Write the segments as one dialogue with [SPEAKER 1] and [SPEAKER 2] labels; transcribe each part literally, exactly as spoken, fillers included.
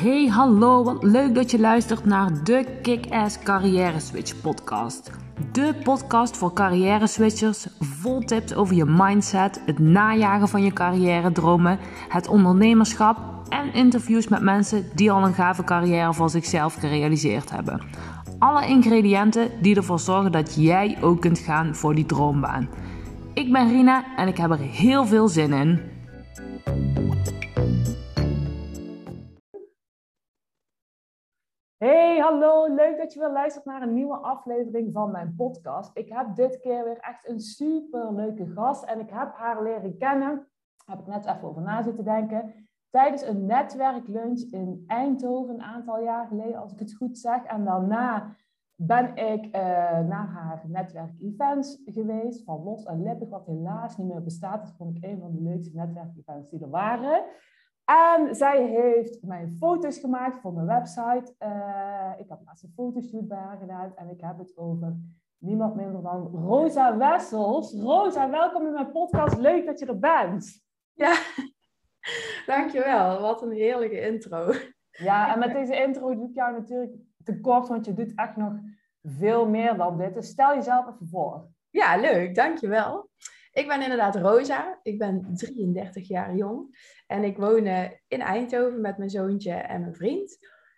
[SPEAKER 1] Hey, hallo, wat leuk dat je luistert naar de Kick-Ass Carrière Switch podcast. De podcast voor carrière switchers, vol tips over je mindset, het najagen van je carrière dromen, het ondernemerschap en interviews met mensen die al een gave carrière voor zichzelf gerealiseerd hebben. Alle ingrediënten die ervoor zorgen dat jij ook kunt gaan voor die droombaan. Ik ben Rina en ik heb er heel veel zin in. Hey, hallo. Leuk dat je weer luistert naar een nieuwe aflevering van mijn podcast. Ik heb dit keer weer echt een super leuke gast en ik heb haar leren kennen. Daar heb ik net even over na zitten denken. Tijdens een netwerklunch in Eindhoven, een aantal jaar geleden, als ik het goed zeg. En daarna ben ik uh, naar haar netwerkevents geweest van Los en Lippig, wat helaas niet meer bestaat. Dat vond ik een van de leukste netwerkevents die er waren. En zij heeft mijn foto's gemaakt voor mijn website. Uh, ik heb laatst een fotoshoot bij haar gedaan. En ik heb het over niemand minder dan Rosa Wessels. Rosa, welkom in mijn podcast. Leuk dat je er bent.
[SPEAKER 2] Ja, dankjewel. Wat een heerlijke intro.
[SPEAKER 1] Ja, en met deze intro doe ik jou natuurlijk tekort, want je doet echt nog veel meer dan dit. Dus stel jezelf even voor.
[SPEAKER 2] Ja, leuk. Dankjewel. Ik ben inderdaad Rosa. Ik ben drieëndertig jaar jong. En ik woon in Eindhoven met mijn zoontje en mijn vriend.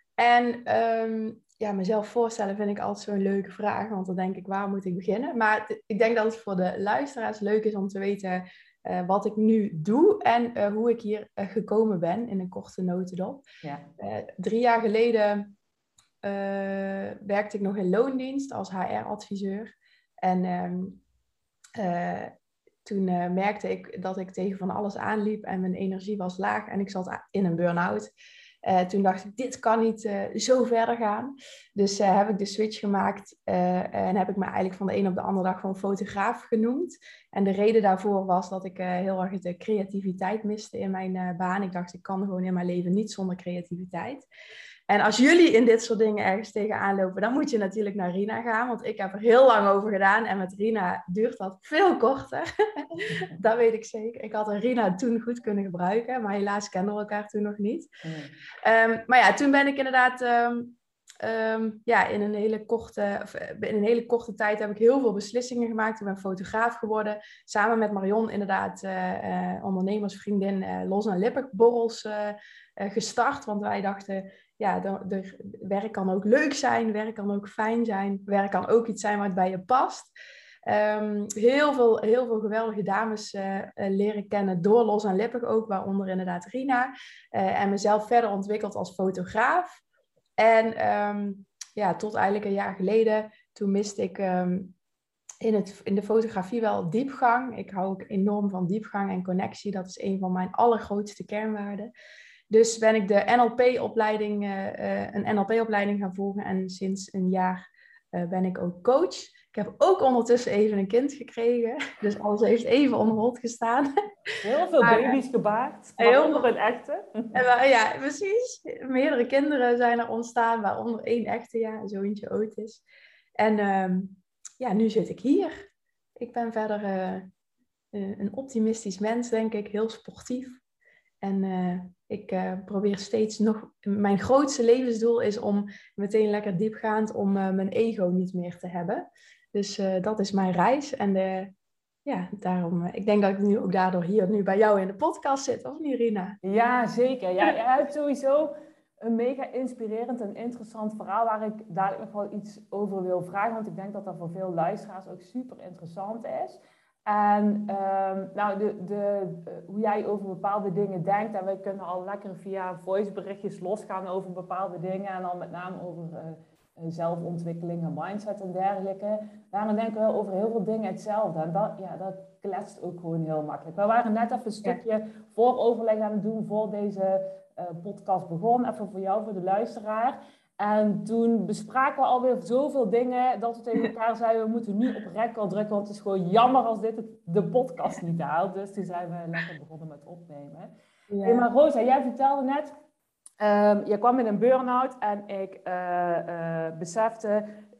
[SPEAKER 2] En um, ja, mezelf voorstellen vind ik altijd zo'n leuke vraag. Want dan denk ik, waar moet ik beginnen? Maar t- ik denk dat het voor de luisteraars leuk is om te weten uh, wat ik nu doe. En uh, hoe ik hier uh, gekomen ben in een korte notendop.
[SPEAKER 1] Ja.
[SPEAKER 2] Uh, drie jaar geleden uh, werkte ik nog in loondienst als H R-adviseur. En um, uh, toen uh, merkte ik dat ik tegen van alles aanliep en mijn energie was laag en ik zat in een burn-out. Uh, toen dacht ik, dit kan niet uh, zo verder gaan. Dus uh, heb ik de switch gemaakt uh, en heb ik me eigenlijk van de een op de andere dag gewoon fotograaf genoemd. En de reden daarvoor was dat ik uh, heel erg de creativiteit miste in mijn uh, baan. Ik dacht, ik kan gewoon in mijn leven niet zonder creativiteit. En als jullie in dit soort dingen ergens tegenaan lopen, dan moet je natuurlijk naar Rina gaan. Want ik heb er heel lang over gedaan. En met Rina duurt dat veel korter. Dat weet ik zeker. Ik had Rina toen goed kunnen gebruiken. Maar helaas kenden we elkaar toen nog niet. Mm. Um, maar ja, toen ben ik inderdaad... Um, um, ja, in een, hele korte, of, in een hele korte tijd heb ik heel veel beslissingen gemaakt. Ik ben fotograaf geworden. Samen met Marion inderdaad uh, uh, ondernemersvriendin uh, Los en Lippig borrels uh, uh, gestart. Want wij dachten... Ja, de, de, werk kan ook leuk zijn, werk kan ook fijn zijn, werk kan ook iets zijn wat bij je past. Um, heel, veel, heel veel geweldige dames uh, uh, leren kennen door Los en Lippig ook, waaronder inderdaad Rina. Uh, en mezelf verder ontwikkeld als fotograaf. En um, ja, tot eigenlijk een jaar geleden, toen miste ik um, in, het, in de fotografie wel diepgang. Ik hou ook enorm van diepgang en connectie, dat is een van mijn allergrootste kernwaarden. Dus ben ik de N L P-opleiding, uh, uh, een N L P-opleiding gaan volgen. En sinds een jaar uh, ben ik ook coach. Ik heb ook ondertussen even een kind gekregen. Dus alles heeft even onder hot gestaan.
[SPEAKER 1] Heel veel maar, baby's gebaard. Waaronder een echte.
[SPEAKER 2] En, ja, precies. Meerdere kinderen zijn er ontstaan. Waaronder één echte, ja, een zoontje Otis. En um, ja, nu zit ik hier. Ik ben verder uh, uh, een optimistisch mens, denk ik. Heel sportief. En uh, ik uh, probeer steeds nog... Mijn grootste levensdoel is om meteen lekker diepgaand... om uh, mijn ego niet meer te hebben. Dus uh, dat is mijn reis. En uh, ja, daarom... Uh, ik denk dat ik nu ook daardoor hier nu bij jou in de podcast zit. Of niet, Rina?
[SPEAKER 1] Ja, zeker. Ja, je hebt sowieso een mega inspirerend en interessant verhaal... waar ik dadelijk nog wel iets over wil vragen. Want ik denk dat dat voor veel luisteraars ook super interessant is... En um, nou, de, de, uh, hoe jij over bepaalde dingen denkt. En wij kunnen al lekker via voiceberichtjes losgaan over bepaalde dingen. En dan met name over uh, zelfontwikkeling en mindset en dergelijke. Daarom denken we over heel veel dingen hetzelfde. En dat, ja, dat kletst ook gewoon heel makkelijk. We waren net even een stukje ja. vooroverleg aan het doen voor deze uh, podcast begon. Even voor jou, voor de luisteraar. En toen bespraken we alweer zoveel dingen dat we tegen elkaar zeiden, we moeten nu op record drukken, want het is gewoon jammer als dit het, de podcast niet haalt. Dus toen zijn we lekker begonnen met opnemen. Ja. Hey, maar Rosa, jij vertelde net, um, je kwam in een burn-out en ik uh, uh, besefte,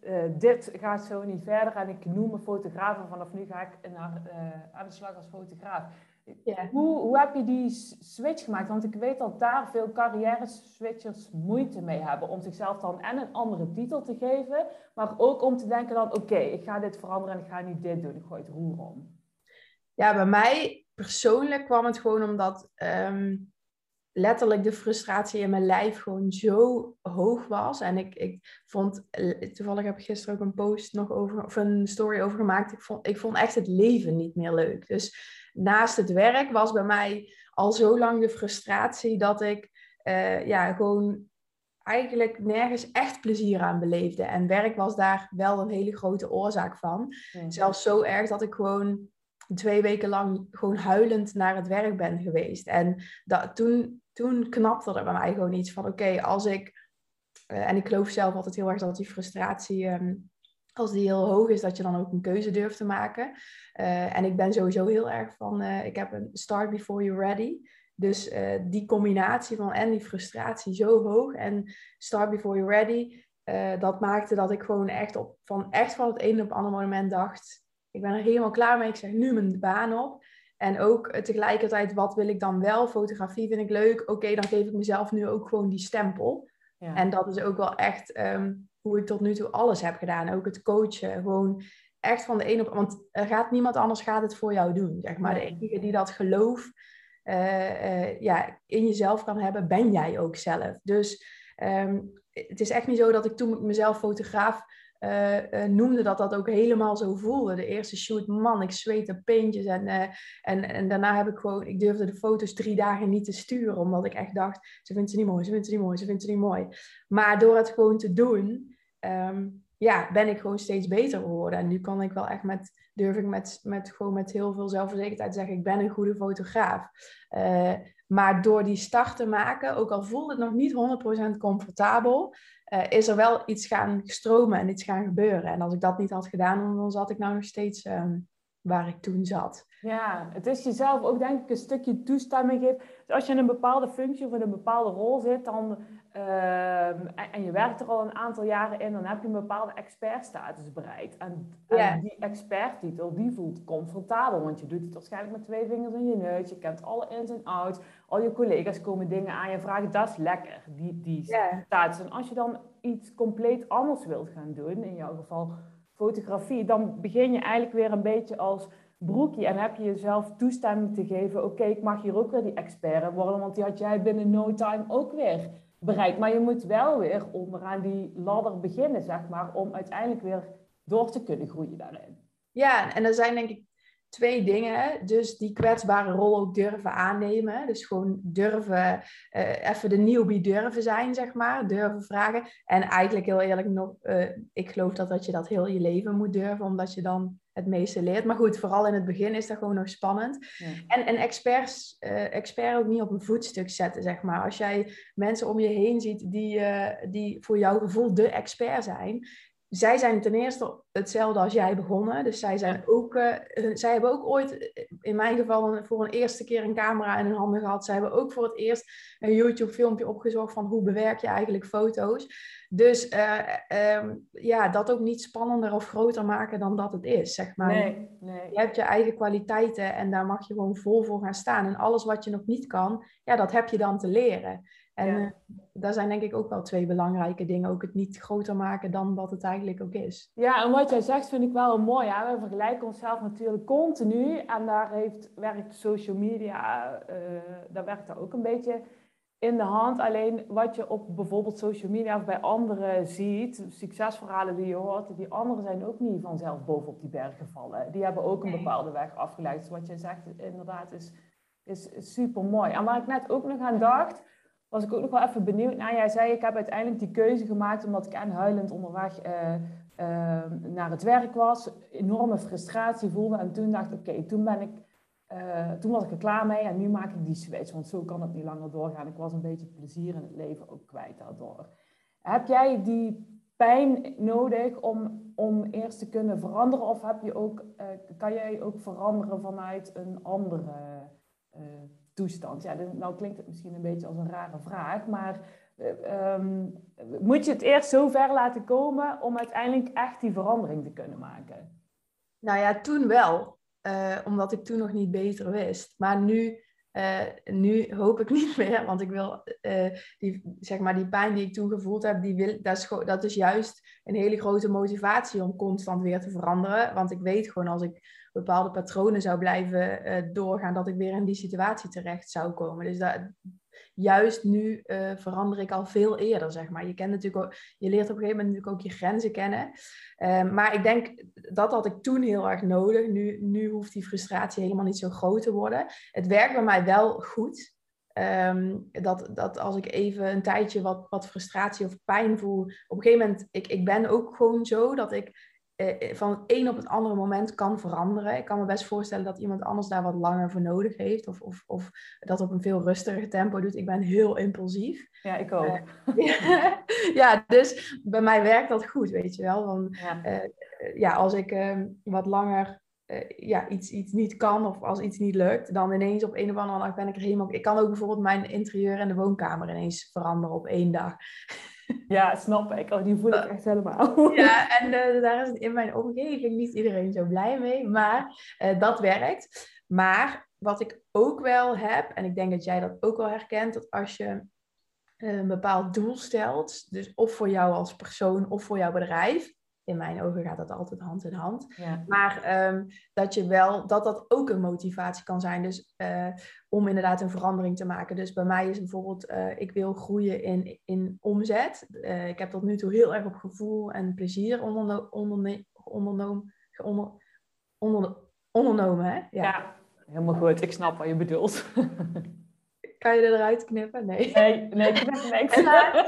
[SPEAKER 1] uh, dit gaat zo niet verder en ik noem me fotograaf en vanaf nu ga ik naar, uh, aan de slag als fotograaf. Yeah. Hoe, hoe heb je die switch gemaakt? Want ik weet dat daar veel carrière-switchers moeite mee hebben om zichzelf dan en een andere titel te geven, maar ook om te denken dan, oké, okay, ik ga dit veranderen en ik ga niet dit doen, ik gooi het roer om.
[SPEAKER 2] Ja, bij mij persoonlijk kwam het gewoon omdat um, letterlijk de frustratie in mijn lijf gewoon zo hoog was. En ik, ik vond, toevallig heb ik gisteren ook een post nog over, of een story over gemaakt. Ik vond, ik vond echt het leven niet meer leuk. Dus naast het werk was bij mij al zo lang de frustratie dat ik uh, ja, gewoon eigenlijk nergens echt plezier aan beleefde. En werk was daar wel een hele grote oorzaak van. Mm. Zelfs zo erg dat ik gewoon twee weken lang gewoon huilend naar het werk ben geweest. En dat, toen, toen knapte er bij mij gewoon iets van, oké, okay, als ik... Uh, en ik geloof zelf altijd heel erg dat die frustratie... Um, als die heel hoog is, dat je dan ook een keuze durft te maken. Uh, en ik ben sowieso heel erg van... Uh, ik heb een start before you're ready. Dus uh, die combinatie van en die frustratie zo hoog en start before you're ready... Uh, dat maakte dat ik gewoon echt, op, van, echt van het ene op het andere moment dacht... Ik ben er helemaal klaar mee. Ik zeg nu mijn baan op. En ook uh, tegelijkertijd, wat wil ik dan wel? Fotografie vind ik leuk. Oké, okay, dan geef ik mezelf nu ook gewoon die stempel. Ja. En dat is ook wel echt um, hoe ik tot nu toe alles heb gedaan. Ook het coachen. Gewoon echt van de een op... Want er gaat niemand anders gaat het voor jou doen. Zeg maar. De enige die dat geloof uh, uh, ja, in jezelf kan hebben, ben jij ook zelf. Dus um, het is echt niet zo dat ik toen ik mezelf fotograaf... Uh, uh, noemde dat dat ook helemaal zo voelde. De eerste shoot, man, ik zweette pintjes. En, uh, en, en daarna heb ik gewoon... Ik durfde de foto's drie dagen niet te sturen. Omdat ik echt dacht, ze vindt ze niet mooi, ze vindt ze niet mooi, ze vindt ze niet mooi. Maar door het gewoon te doen... Um, ja, ben ik gewoon steeds beter geworden. En nu kan ik wel echt met... Durf ik met, met, gewoon met heel veel zelfverzekerdheid zeggen... Ik ben een goede fotograaf. Uh, maar door die start te maken... Ook al voelde het nog niet honderd procent comfortabel... Uh, is er wel iets gaan stromen en iets gaan gebeuren. En als ik dat niet had gedaan, dan zat ik nou nog steeds um, waar ik toen zat.
[SPEAKER 1] Ja, het is jezelf ook denk ik een stukje toestemming geven. Dus als je in een bepaalde functie of in een bepaalde rol zit, dan, uh, en, en je werkt er al een aantal jaren in, dan heb je een bepaalde expertstatus bereikt. En,
[SPEAKER 2] ja.
[SPEAKER 1] en die experttitel, die voelt comfortabel, want je doet het waarschijnlijk met twee vingers in je neus, je kent alle ins en outs, al je collega's komen dingen aan je vragen, dat is lekker, die, die ja. status. En als je dan iets compleet anders wilt gaan doen, in jouw geval fotografie, dan begin je eigenlijk weer een beetje als broekje en heb je jezelf toestemming te geven, oké, okay, ik mag hier ook weer die expert worden, want die had jij binnen no time ook weer bereikt. Maar je moet wel weer onderaan die ladder beginnen, zeg maar, om uiteindelijk weer door te kunnen groeien daarin.
[SPEAKER 2] Ja, en er zijn denk ik twee dingen. Dus die kwetsbare rol ook durven aannemen. Dus gewoon durven, uh, even de newbie durven zijn, zeg maar. Durven vragen. En eigenlijk heel eerlijk nog, uh, ik geloof dat, dat je dat heel je leven moet durven, omdat je dan het meeste leert. Maar goed, vooral in het begin is dat gewoon nog spannend. Ja. En, en experts, uh, expert ook niet op een voetstuk zetten, zeg maar. Als jij mensen om je heen ziet die, uh, die voor jouw gevoel de expert zijn, zij zijn ten eerste hetzelfde als jij begonnen. Dus zij, zijn ook, uh, zij hebben ook ooit, in mijn geval, voor een eerste keer een camera in hun handen gehad. Zij hebben ook voor het eerst een YouTube-filmpje opgezocht van hoe bewerk je eigenlijk foto's. Dus uh, um, ja, dat ook niet spannender of groter maken dan dat het is, zeg maar.
[SPEAKER 1] Nee, nee.
[SPEAKER 2] Je hebt je eigen kwaliteiten en daar mag je gewoon vol voor gaan staan. En alles wat je nog niet kan, ja, dat heb je dan te leren. En ja. uh, daar zijn denk ik ook wel twee belangrijke dingen. Ook het niet groter maken dan wat het eigenlijk ook is.
[SPEAKER 1] Ja, en wat jij zegt vind ik wel mooi. Hè? We vergelijken onszelf natuurlijk continu. En daar heeft, werkt social media, uh, daar werkt dat ook een beetje in de hand. Alleen wat je op bijvoorbeeld social media of bij anderen ziet, succesverhalen die je hoort, die anderen zijn ook niet vanzelf bovenop die berg gevallen. Die hebben ook een bepaalde weg afgelegd. Dus wat jij zegt inderdaad is, is, is super mooi. En waar ik net ook nog aan dacht, was ik ook nog wel even benieuwd naar. Jij zei, ik heb uiteindelijk die keuze gemaakt omdat ik en huilend onderweg uh, uh, naar het werk was. Enorme frustratie voelde. En toen dacht ik, oké, okay, toen ben ik, uh, toen was ik er klaar mee en nu maak ik die switch. Want zo kan het niet langer doorgaan. Ik was een beetje plezier in het leven ook kwijt daardoor. Heb jij die pijn nodig om, om eerst te kunnen veranderen? Of heb je ook, uh, kan jij ook veranderen vanuit een andere uh, toestand? Ja, nou klinkt het misschien een beetje als een rare vraag, maar um, moet je het eerst zo ver laten komen om uiteindelijk echt die verandering te kunnen maken?
[SPEAKER 2] Nou ja, toen wel. Uh, omdat ik toen nog niet beter wist. Maar nu, uh, nu hoop ik niet meer. Want ik wil, uh, die, zeg maar, die pijn die ik toen gevoeld heb, die wil, dat, is, dat is juist een hele grote motivatie om constant weer te veranderen. Want ik weet gewoon als ik bepaalde patronen zou blijven uh, doorgaan, dat ik weer in die situatie terecht zou komen. Dus dat, juist nu uh, verander ik al veel eerder, zeg maar. Je kent natuurlijk ook, je leert op een gegeven moment natuurlijk ook je grenzen kennen. Uh, maar ik denk, dat had ik toen heel erg nodig. Nu, nu hoeft die frustratie helemaal niet zo groot te worden. Het werkt bij mij wel goed. Um, dat, dat als ik even een tijdje wat, wat frustratie of pijn voel. Op een gegeven moment, ik, ik ben ook gewoon zo dat ik uh, van het een op het andere moment kan veranderen. Ik kan me best voorstellen dat iemand anders daar wat langer voor nodig heeft. Of, of, of dat op een veel rustiger tempo doet. Ik ben heel impulsief.
[SPEAKER 1] Ja, ik ook.
[SPEAKER 2] Uh, ja, dus bij mij werkt dat goed, weet je wel. Want,
[SPEAKER 1] ja.
[SPEAKER 2] Uh, ja, als ik uh, wat langer uh, ja, iets, iets niet kan of als iets niet lukt, dan ineens op een of andere dag ben ik er helemaal... Ik kan ook bijvoorbeeld mijn interieur en de woonkamer ineens veranderen op één dag.
[SPEAKER 1] Ja, snap ik. Oh, die voel ik echt helemaal.
[SPEAKER 2] Ja, en uh, daar is in mijn omgeving niet iedereen zo blij mee, maar uh, dat werkt. Maar wat ik ook wel heb, en ik denk dat jij dat ook wel herkent, dat als je een bepaald doel stelt, dus of voor jou als persoon of voor jouw bedrijf, in mijn ogen gaat dat altijd hand in hand,
[SPEAKER 1] ja.
[SPEAKER 2] maar um, dat je wel, dat dat ook een motivatie kan zijn, dus uh, om inderdaad een verandering te maken. Dus bij mij is bijvoorbeeld, uh, ik wil groeien in, in omzet. Uh, ik heb tot nu toe heel erg op gevoel en plezier onderno- onderne- ondernomen, onder, onder, ondernomen, hè? Ja.
[SPEAKER 1] ja, helemaal goed. Ik snap wat je bedoelt.
[SPEAKER 2] Kan je er eruit knippen? Nee.
[SPEAKER 1] Nee, nee, ik knip niks.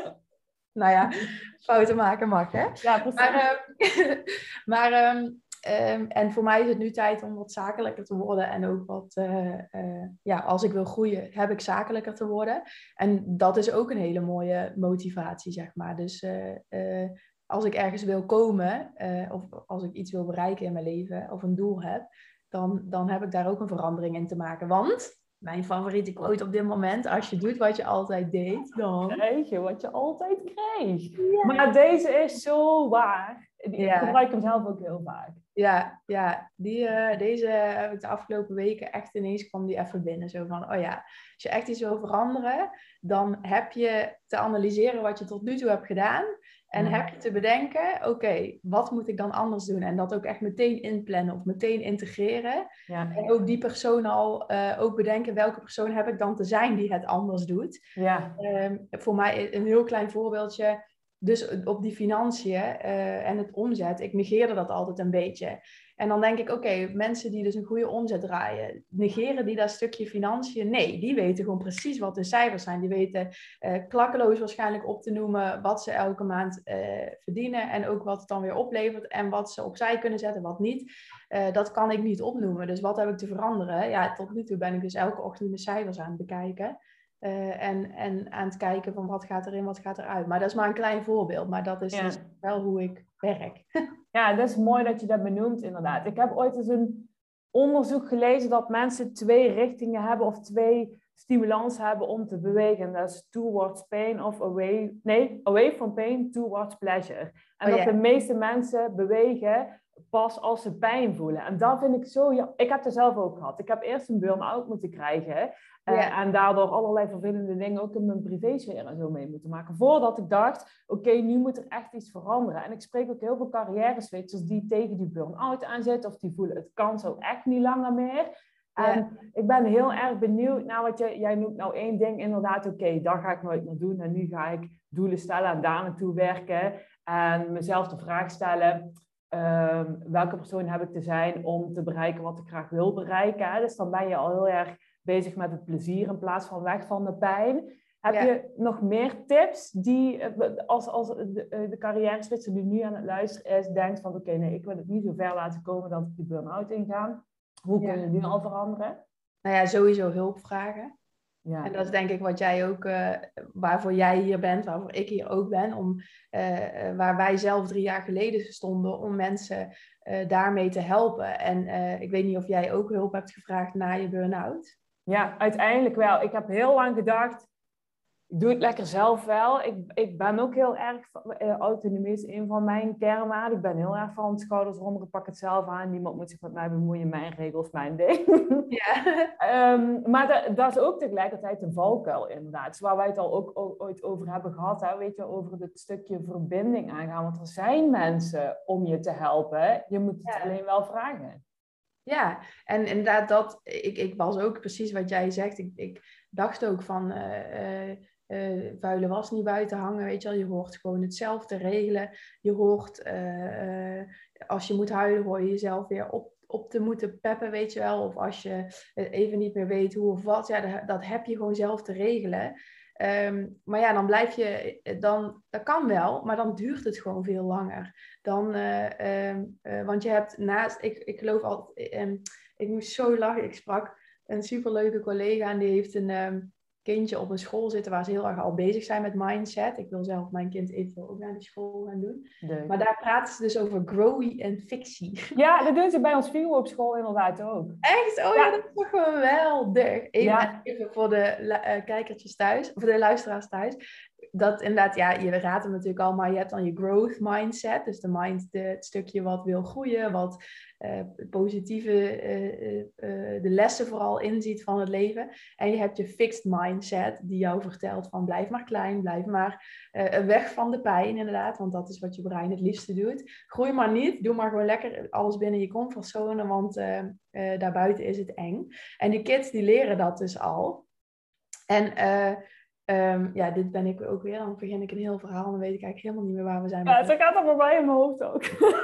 [SPEAKER 2] Nou ja, fouten maken mag, hè?
[SPEAKER 1] Ja, precies.
[SPEAKER 2] Maar, uh, maar um, um, en voor mij is het nu tijd om wat zakelijker te worden. En ook wat, uh, uh, ja, als ik wil groeien, heb ik zakelijker te worden. En dat is ook een hele mooie motivatie, zeg maar. Dus uh, uh, als ik ergens wil komen, uh, of als ik iets wil bereiken in mijn leven, of een doel heb, dan, dan heb ik daar ook een verandering in te maken. Want... Mijn favoriete quote op dit moment. Als je doet wat je altijd deed, dan...
[SPEAKER 1] Krijg je wat je altijd kreeg. Ja. Maar deze is zo waar. Ik ja. gebruik hem zelf ook heel vaak.
[SPEAKER 2] Ja, ja. Die, uh, deze heb ik de afgelopen weken echt ineens kwam die even binnen. Zo van, oh ja, als je echt iets wil veranderen, dan heb je te analyseren wat je tot nu toe hebt gedaan. En ja. heb je te bedenken, oké, okay, wat moet ik dan anders doen? En dat ook echt meteen inplannen of meteen integreren.
[SPEAKER 1] Ja.
[SPEAKER 2] En ook die persoon al uh, ook bedenken, welke persoon heb ik dan te zijn die het anders doet.
[SPEAKER 1] Ja.
[SPEAKER 2] Um, voor mij een heel klein voorbeeldje. Dus op die financiën uh, en het omzet, ik negeerde dat altijd een beetje. En dan denk ik, oké, okay, mensen die dus een goede omzet draaien, negeren die dat stukje financiën? Nee, die weten gewoon precies wat de cijfers zijn. Die weten uh, klakkeloos waarschijnlijk op te noemen wat ze elke maand uh, verdienen en ook wat het dan weer oplevert en wat ze opzij kunnen zetten, wat niet. Uh, dat kan ik niet opnoemen. Dus wat heb ik te veranderen? Ja, tot nu toe ben ik dus elke ochtend de cijfers aan het bekijken. Uh, en, en aan het kijken van wat gaat erin, wat gaat eruit. Maar dat is maar een klein voorbeeld. Maar dat is ja. dus wel hoe ik werk.
[SPEAKER 1] Ja, dat is mooi dat je dat benoemt inderdaad. Ik heb ooit eens een onderzoek gelezen dat mensen twee richtingen hebben of twee stimulans hebben om te bewegen. Dat is towards pain of away... Nee, away from pain towards pleasure. En
[SPEAKER 2] oh,
[SPEAKER 1] dat
[SPEAKER 2] ja.
[SPEAKER 1] de meeste mensen bewegen pas als ze pijn voelen. En dat vind ik zo... Ja, ik heb het zelf ook gehad. Ik heb eerst een burn-out moeten krijgen. Uh, yeah. En daardoor allerlei vervelende dingen ook in mijn privésfeer en zo mee moeten maken. Voordat ik dacht, oké, okay, nu moet er echt iets veranderen. En ik spreek ook heel veel carrière-switchers die tegen die burn-out aanzitten. Of die voelen, het kan zo echt niet langer meer. En yeah. ik ben heel erg benieuwd naar wat je... Jij noemt nou één ding inderdaad, oké, okay, dat ga ik nooit meer doen. En nu ga ik doelen stellen en daar naartoe werken. En mezelf de vraag stellen... Um, welke persoon heb ik te zijn om te bereiken wat ik graag wil bereiken. Hè? Dus dan ben je al heel erg bezig met het plezier in plaats van weg van de pijn. Heb ja. je nog meer tips die, als, als de, de carrière-switcher die nu aan het luisteren is, denkt van oké, okay, nee, ik wil het niet zo ver laten komen dat ik die burn-out inga. Hoe ja. kun je nu al veranderen?
[SPEAKER 2] Nou ja, sowieso hulp vragen.
[SPEAKER 1] Ja.
[SPEAKER 2] En dat is denk ik wat jij ook, uh, waarvoor jij hier bent, waarvoor ik hier ook ben. Om, uh, waar wij zelf drie jaar geleden stonden om mensen uh, daarmee te helpen. En uh, ik weet niet of jij ook hulp hebt gevraagd na je burn-out.
[SPEAKER 1] Ja, uiteindelijk wel. Ik heb heel lang gedacht, Ik doe het lekker zelf wel. Ik, ik ben ook heel erg, uh, autonomie is een van mijn kernwaarden. Ik ben heel erg van schouders eronder, ik pak het zelf aan. Niemand moet zich met mij bemoeien, mijn regels, mijn ding.
[SPEAKER 2] Ja.
[SPEAKER 1] um, maar dat, dat is ook tegelijkertijd een valkuil inderdaad. Dus waar wij het al ook, ook ooit over hebben gehad, hè, weet je, over het stukje verbinding aangaan. Want er zijn mensen om je te helpen. Je moet het
[SPEAKER 2] Ja.
[SPEAKER 1] alleen wel vragen.
[SPEAKER 2] Ja, en inderdaad, dat, ik, ik was ook precies wat jij zegt. Ik, ik dacht ook van uh, uh, uh, vuile was niet buiten hangen, weet je wel. Je hoort gewoon hetzelfde regelen. Je hoort, uh, uh, als je moet huilen, hoor je jezelf weer op, op te moeten peppen, weet je wel. Of als je even niet meer weet hoe of wat, ja, dat, dat heb je gewoon zelf te regelen. Um, maar ja, dan blijf je, dan, dat kan wel, maar dan duurt het gewoon veel langer. Dan, uh, um, uh, want je hebt naast, ik, ik geloof altijd, um, ik moest zo lachen, ik sprak een superleuke collega en die heeft een um, kindje op een school zitten waar ze heel erg al bezig zijn met mindset. Ik wil zelf mijn kind eventueel ook naar die school gaan doen.
[SPEAKER 1] Leuk.
[SPEAKER 2] Maar daar praten ze dus over growing en fictie.
[SPEAKER 1] Ja, dat doen ze bij ons Figo op school inderdaad ook.
[SPEAKER 2] Echt? Oh ja, ja, dat is toch geweldig. Even,
[SPEAKER 1] ja.
[SPEAKER 2] even voor de uh, kijkertjes thuis, voor de luisteraars thuis. Dat inderdaad, ja, je raadt hem natuurlijk al, maar je hebt dan je growth mindset. Dus de mind, de, het stukje wat wil groeien, wat uh, positieve, uh, uh, uh, de lessen vooral inziet van het leven. En je hebt je fixed mindset, die jou vertelt van blijf maar klein, blijf maar uh, weg van de pijn inderdaad. Want dat is wat je brein het liefste doet. Groei maar niet, doe maar gewoon lekker alles binnen je comfortzone, want uh, uh, daarbuiten is het eng. En die kids die leren dat dus al. En... Uh, Um, ja, dit ben ik ook weer. Dan begin ik een heel verhaal en dan weet ik eigenlijk helemaal niet meer waar we zijn.
[SPEAKER 1] Ja, zo gaat het voor mij in mijn hoofd ook.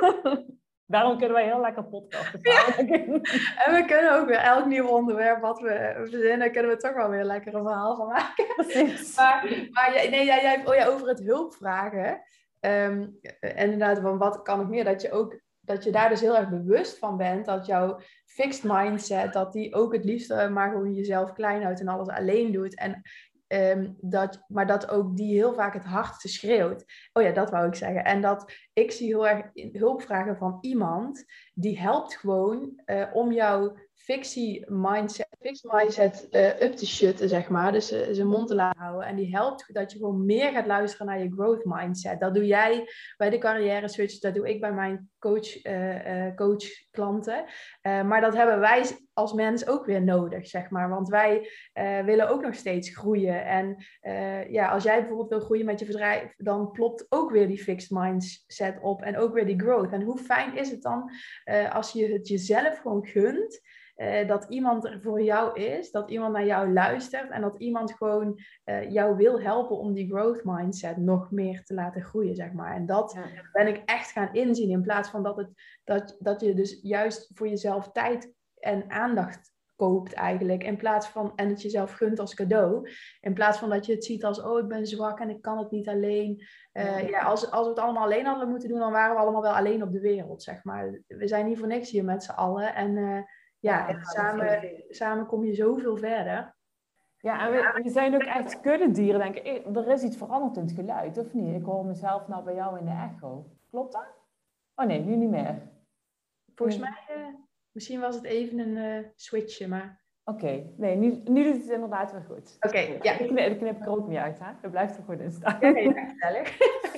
[SPEAKER 1] Daarom kunnen wij heel lekker podcasten. Ja.
[SPEAKER 2] En we kunnen ook weer elk nieuw onderwerp wat we verzinnen, kunnen we toch wel weer lekker een verhaal van maken.
[SPEAKER 1] Precies.
[SPEAKER 2] Maar, maar nee, jij, jij, oh ja, over het hulp vragen. Um, en inderdaad, van wat kan ik meer? Dat je ook dat je daar dus heel erg bewust van bent dat jouw fixed mindset, dat die ook het liefst maar gewoon jezelf klein houdt en alles alleen doet. En Um, dat, maar dat ook die heel vaak het hardste schreeuwt. Oh ja, dat wou ik zeggen. En dat ik zie heel erg hulp vragen van iemand die helpt gewoon uh, om jouw fictie mindset, fixed mindset uh, up te shutten, zeg maar. Dus uh, zijn mond te laten houden. En die helpt dat je gewoon meer gaat luisteren naar je growth mindset. Dat doe jij bij de carrière switch. Dat doe ik bij mijn coach, uh, uh, coach klanten. Uh, maar dat hebben wij als mens ook weer nodig, zeg maar. Want wij uh, willen ook nog steeds groeien. En uh, ja, als jij bijvoorbeeld wil groeien met je bedrijf, dan plopt ook weer die fixed mindset op en ook weer die growth. En hoe fijn is het dan uh, als je het jezelf gewoon gunt, uh, dat iemand er voor jou is, dat iemand naar jou luistert en dat iemand gewoon uh, jou wil helpen om die growth mindset nog meer te laten groeien, zeg maar. En dat ja. ben ik echt gaan inzien in plaats van dat, het, dat, dat je dus juist voor jezelf tijd en aandacht koopt eigenlijk, in plaats van, en het jezelf gunt als cadeau, in plaats van dat je het ziet als, oh, ik ben zwak en ik kan het niet alleen. Uh, ja. Ja, als, als we het allemaal alleen hadden moeten doen, dan waren we allemaal wel alleen op de wereld, zeg maar. We zijn niet voor niks hier met z'n allen en uh, ja, ja samen, samen kom je zoveel verder.
[SPEAKER 1] Ja, en we, we zijn ook echt kuddedieren, denk ik. Er is iets veranderd in het geluid, of niet? Ik hoor mezelf nou bij jou in de echo. Klopt dat? Oh nee, nu niet meer.
[SPEAKER 2] Volgens nee. mij... Uh, Misschien was het even een uh, switchje, maar...
[SPEAKER 1] Oké, okay. nee, nu, nu doet het inderdaad weer goed.
[SPEAKER 2] Oké, okay, ja.
[SPEAKER 1] Ik knip, ik knip er ook niet uit, hè? Dat blijft er goed in staan.
[SPEAKER 2] Ja, nee, gezellig.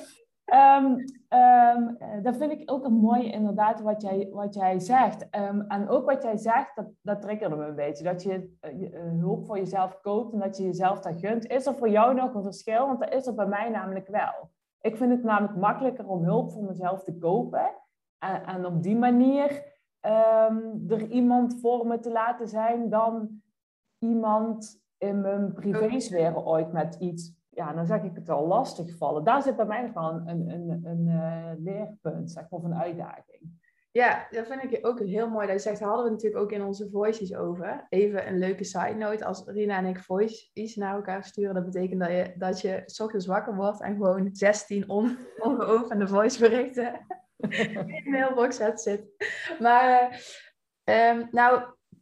[SPEAKER 1] um, um, dat vind ik ook een mooi, inderdaad, wat jij, wat jij zegt. Um, en ook wat jij zegt, dat, dat triggerde me een beetje. Dat je uh, uh, hulp voor jezelf koopt en dat je jezelf dat gunt. Is er voor jou nog een verschil? Want dat is er bij mij namelijk wel. Ik vind het namelijk makkelijker om hulp voor mezelf te kopen. En, en op die manier... Um, er iemand voor me te laten zijn dan iemand in mijn privésfeer ooit met iets, ja, dan zeg ik het al, lastig vallen. Daar zit bij mij nog wel een, een, een, een uh, leerpunt, zeg maar, of een uitdaging.
[SPEAKER 2] Ja, dat vind ik ook heel mooi dat je zegt. Daar hadden we natuurlijk ook in onze voices over. Even een leuke side note. Als Rina en ik voices naar elkaar sturen, dat betekent dat je, dat je 's ochtends wakker wordt en gewoon zestien on, ongeopende voiceberichten in de mailbox zit. Maar uh, um, nou,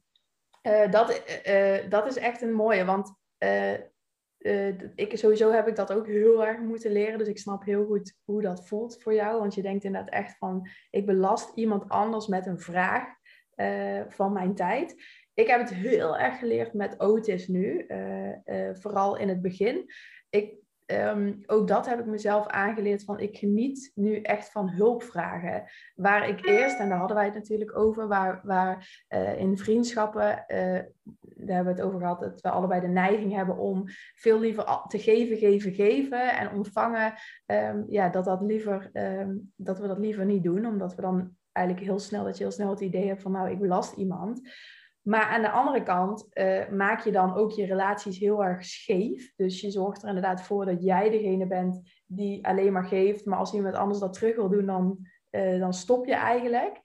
[SPEAKER 2] uh, dat, uh, dat is echt een mooie. Want uh, uh, ik, sowieso heb ik dat ook heel erg moeten leren. Dus ik snap heel goed hoe dat voelt voor jou. Want je denkt inderdaad echt van, ik belast iemand anders met een vraag uh, van mijn tijd. Ik heb het heel erg geleerd met Otis nu. Uh, uh, vooral in het begin. ik, um, ook dat heb ik mezelf aangeleerd van ik geniet nu echt van hulpvragen. Waar ik eerst, en daar hadden wij het natuurlijk over, waar, waar uh, in vriendschappen, uh, daar hebben we het over gehad, dat we allebei de neiging hebben om veel liever te geven, geven, geven en ontvangen. Um, ja, dat, dat, liever, um, dat we dat liever niet doen, omdat we dan eigenlijk heel snel, dat je heel snel het idee hebt van nou, ik belast iemand. Maar aan de andere kant uh, maak je dan ook je relaties heel erg scheef. Dus je zorgt er inderdaad voor dat jij degene bent die alleen maar geeft. Maar als iemand anders dat terug wil doen, dan, uh, dan stop je eigenlijk.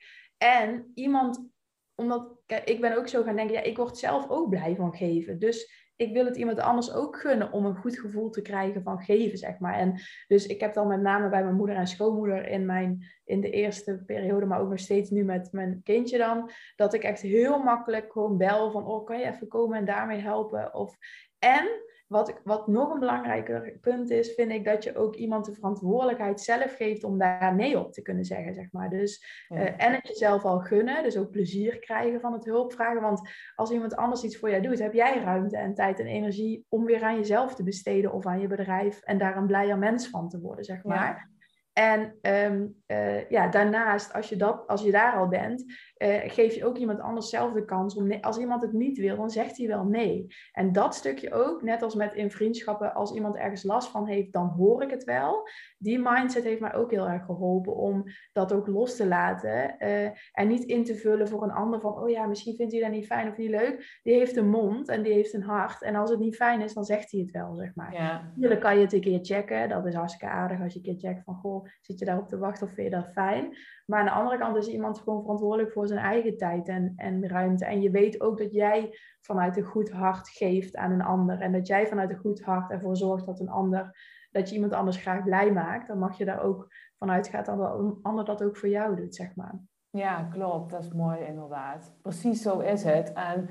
[SPEAKER 2] En iemand, omdat, kijk, ik ben ook zo gaan denken, ja, ik word zelf ook blij van geven. Dus ik wil het iemand anders ook gunnen om een goed gevoel te krijgen van geven, zeg maar. En dus ik heb dan met name bij mijn moeder en schoonmoeder in, mijn, in de eerste periode, maar ook nog steeds nu met mijn kindje dan, dat ik echt heel makkelijk gewoon bel van, oh, kan je even komen en daarmee helpen? Of, en wat, ik, wat nog een belangrijker punt is, vind ik dat je ook iemand de verantwoordelijkheid zelf geeft om daar nee op te kunnen zeggen, zeg maar. Dus, ja. uh, en het jezelf al gunnen, dus ook plezier krijgen van het hulpvragen. Want als iemand anders iets voor jou doet, heb jij ruimte en tijd en energie om weer aan jezelf te besteden of aan je bedrijf en daar een blijer mens van te worden, zeg maar. Ja. En um, uh, ja, daarnaast, als je, dat, als je daar al bent, uh, geef je ook iemand anders zelf de kans om... Nee, als iemand het niet wil, dan zegt hij wel nee. En dat stukje ook, net als met in vriendschappen, als iemand ergens last van heeft, dan hoor ik het wel. Die mindset heeft mij ook heel erg geholpen om dat ook los te laten. Uh, en niet in te vullen voor een ander van, oh ja, misschien vindt hij dat niet fijn of niet leuk. Die heeft een mond en die heeft een hart. En als het niet fijn is, dan zegt hij het wel, zeg maar.
[SPEAKER 1] Ja.
[SPEAKER 2] Natuurlijk kan je het een keer checken. Dat is hartstikke aardig als je een keer checkt van, goh, zit je daarop te wachten of vind je dat fijn? Maar aan de andere kant is iemand gewoon verantwoordelijk voor zijn eigen tijd en, en ruimte. En je weet ook dat jij vanuit een goed hart geeft aan een ander. En dat jij vanuit een goed hart ervoor zorgt dat een ander, dat je iemand anders graag blij maakt. Dan mag je daar ook vanuit gaan dat een ander dat ook voor jou doet, zeg maar.
[SPEAKER 1] Ja, klopt. Dat is mooi inderdaad. Precies zo is het. En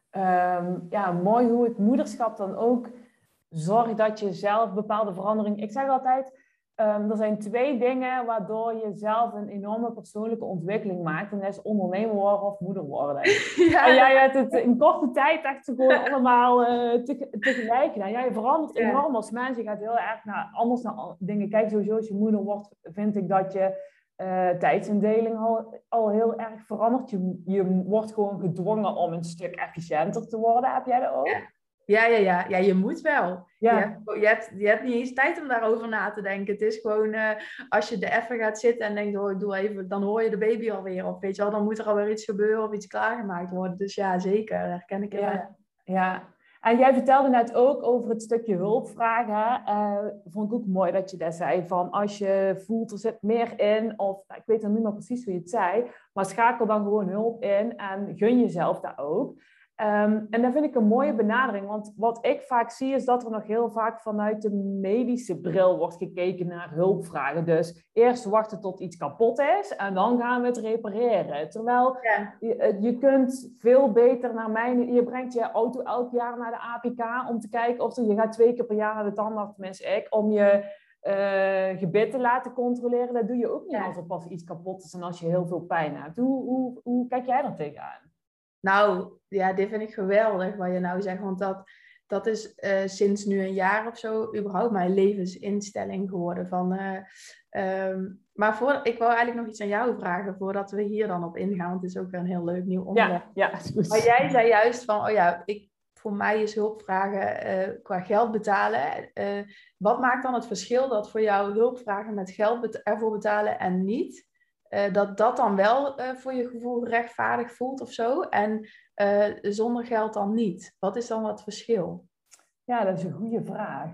[SPEAKER 1] um, ja, mooi hoe het moederschap dan ook zorgt dat je zelf bepaalde verandering... Ik zeg altijd... Um, er zijn twee dingen waardoor je zelf een enorme persoonlijke ontwikkeling maakt. En dat is ondernemer worden of moeder worden. Ja. En jij hebt het in korte tijd echt gewoon allemaal uh, te, tegelijk gedaan. Ja, je verandert ja. enorm als mens. Je gaat heel erg naar, anders naar dingen kijken. Sowieso als je moeder wordt, vind ik dat je uh, tijdsindeling al, al heel erg verandert. Je, je wordt gewoon gedwongen om een stuk efficiënter te worden. Heb jij dat ook?
[SPEAKER 2] Ja. Ja, ja, ja, ja, je moet wel. Ja. Je, hebt, je, hebt, je hebt niet eens tijd om daarover na te denken. Het is gewoon, uh, als je er even gaat zitten en denkt, oh, ik doe even, dan hoor je de baby alweer. Of weet je wel, dan moet er alweer iets gebeuren of iets klaargemaakt worden. Dus ja, zeker, daar herken ik heel erg.
[SPEAKER 1] Ja, ja. En jij vertelde net ook over het stukje hulpvragen. Uh, vond ik ook mooi dat je dat zei. Van als je voelt, er zit meer in. Of nou, ik weet dan niet meer precies hoe je het zei. Maar schakel dan gewoon hulp in. En gun jezelf dat ook. Um, en dat vind ik een mooie benadering, want wat ik vaak zie is dat er nog heel vaak vanuit de medische bril wordt gekeken naar hulpvragen. Dus eerst wachten tot iets kapot is en dan gaan we het repareren. Terwijl ja. je, je kunt veel beter naar mijn... Je brengt je auto elk jaar naar de A P K om te kijken of er... Je gaat twee keer per jaar naar de tandarts, tenminste ik, om je uh, gebit te laten controleren. Dat doe je ook niet ja. als er pas iets kapot is en als je heel veel pijn hebt. Hoe, hoe, hoe kijk jij er tegenaan?
[SPEAKER 2] Nou, ja, dit vind ik geweldig wat je nou zegt, want dat, dat is uh, sinds nu een jaar of zo überhaupt mijn levensinstelling geworden. Van, uh, um, maar voor, ik wou eigenlijk nog iets aan jou vragen voordat we hier dan op ingaan, want het is ook weer een heel leuk nieuw onderwerp.
[SPEAKER 1] Ja, ja, is goed.
[SPEAKER 2] Maar jij zei juist van, oh ja, ik, voor mij is hulpvragen uh, qua geld betalen. Uh, wat maakt dan het verschil dat voor jou hulpvragen met geld bet- ervoor betalen en niet? Uh, dat dat dan wel uh, voor je gevoel rechtvaardig voelt of zo. En uh, zonder geld dan niet. Wat is dan het verschil?
[SPEAKER 1] Ja, dat is een goede vraag.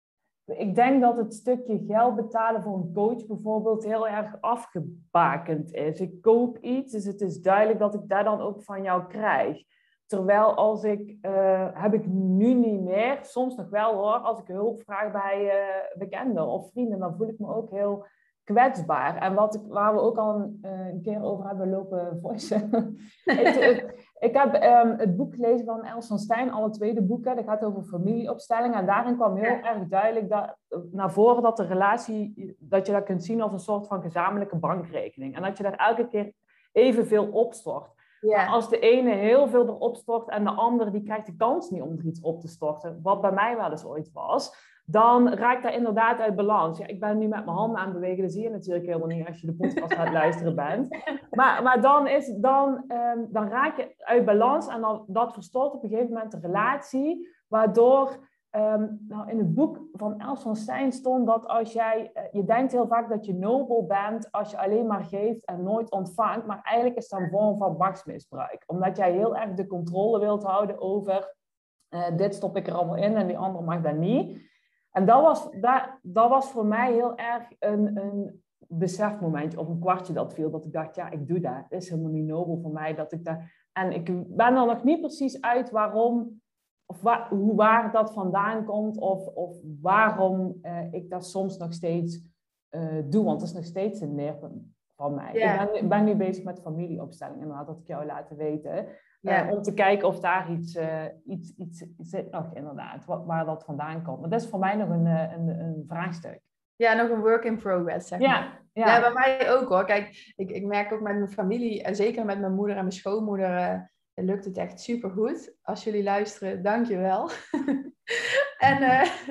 [SPEAKER 1] Ik denk dat het stukje geld betalen voor een coach bijvoorbeeld heel erg afgebakend is. Ik koop iets, dus het is duidelijk dat ik daar dan ook van jou krijg. Terwijl als ik, uh, heb ik nu niet meer, soms nog wel hoor, als ik hulp vraag bij uh, bekenden of vrienden, dan voel ik me ook heel kwetsbaar. En wat ik, waar we ook al een, uh, een keer over hebben lopen voicen. ik, ik heb um, het boek gelezen van Els van Stijn, alle tweede boeken. Dat gaat over familieopstelling. En daarin kwam heel ja. erg duidelijk dat, naar voren dat de relatie, dat je dat kunt zien als een soort van gezamenlijke bankrekening. En dat je daar elke keer evenveel opstort.
[SPEAKER 2] Yeah.
[SPEAKER 1] Maar als de ene heel veel erop stort en de andere die krijgt de kans niet om er iets op te storten, wat bij mij wel eens ooit was, dan raakt dat inderdaad uit balans. Ja, ik ben nu met mijn handen aan het bewegen, dat zie je natuurlijk helemaal niet als je de podcast aan het luisteren bent. Maar, maar dan, is, dan, um, dan raak je uit balans en dan, dat verstoort op een gegeven moment de relatie, waardoor... Um, nou, in het boek van Els van Stijn stond dat als jij... Uh, je denkt heel vaak dat je nobel bent als je alleen maar geeft en nooit ontvangt. Maar eigenlijk is dat een vorm van machtsmisbruik. Omdat jij heel erg de controle wilt houden over... Uh, dit stop ik er allemaal in en die andere mag dat niet. En dat was, dat, dat was voor mij heel erg een, een besefmomentje of een kwartje dat viel. Dat ik dacht, ja, ik doe dat. Het is helemaal niet nobel voor mij dat ik dat... En ik ben er nog niet precies uit waarom... Of waar, hoe waar dat vandaan komt of, of waarom uh, ik dat soms nog steeds uh, doe. Want het is nog steeds een leerpunt van mij. Yeah. Ik ben, ben nu bezig met familieopstelling, inderdaad, dat ik jou laten weten. Yeah. Uh, om te kijken of daar iets, uh, iets, iets zit nog, inderdaad, wat, waar dat vandaan komt. Maar dat is voor mij nog een, een, een vraagstuk.
[SPEAKER 2] Ja, nog een work in progress, zeg maar.
[SPEAKER 1] Ja, ja.
[SPEAKER 2] ja bij mij ook hoor. Kijk, ik, ik merk ook met mijn familie, en zeker met mijn moeder en mijn schoonmoeder... Uh, lukt het echt supergoed. Als jullie luisteren, dank je wel. en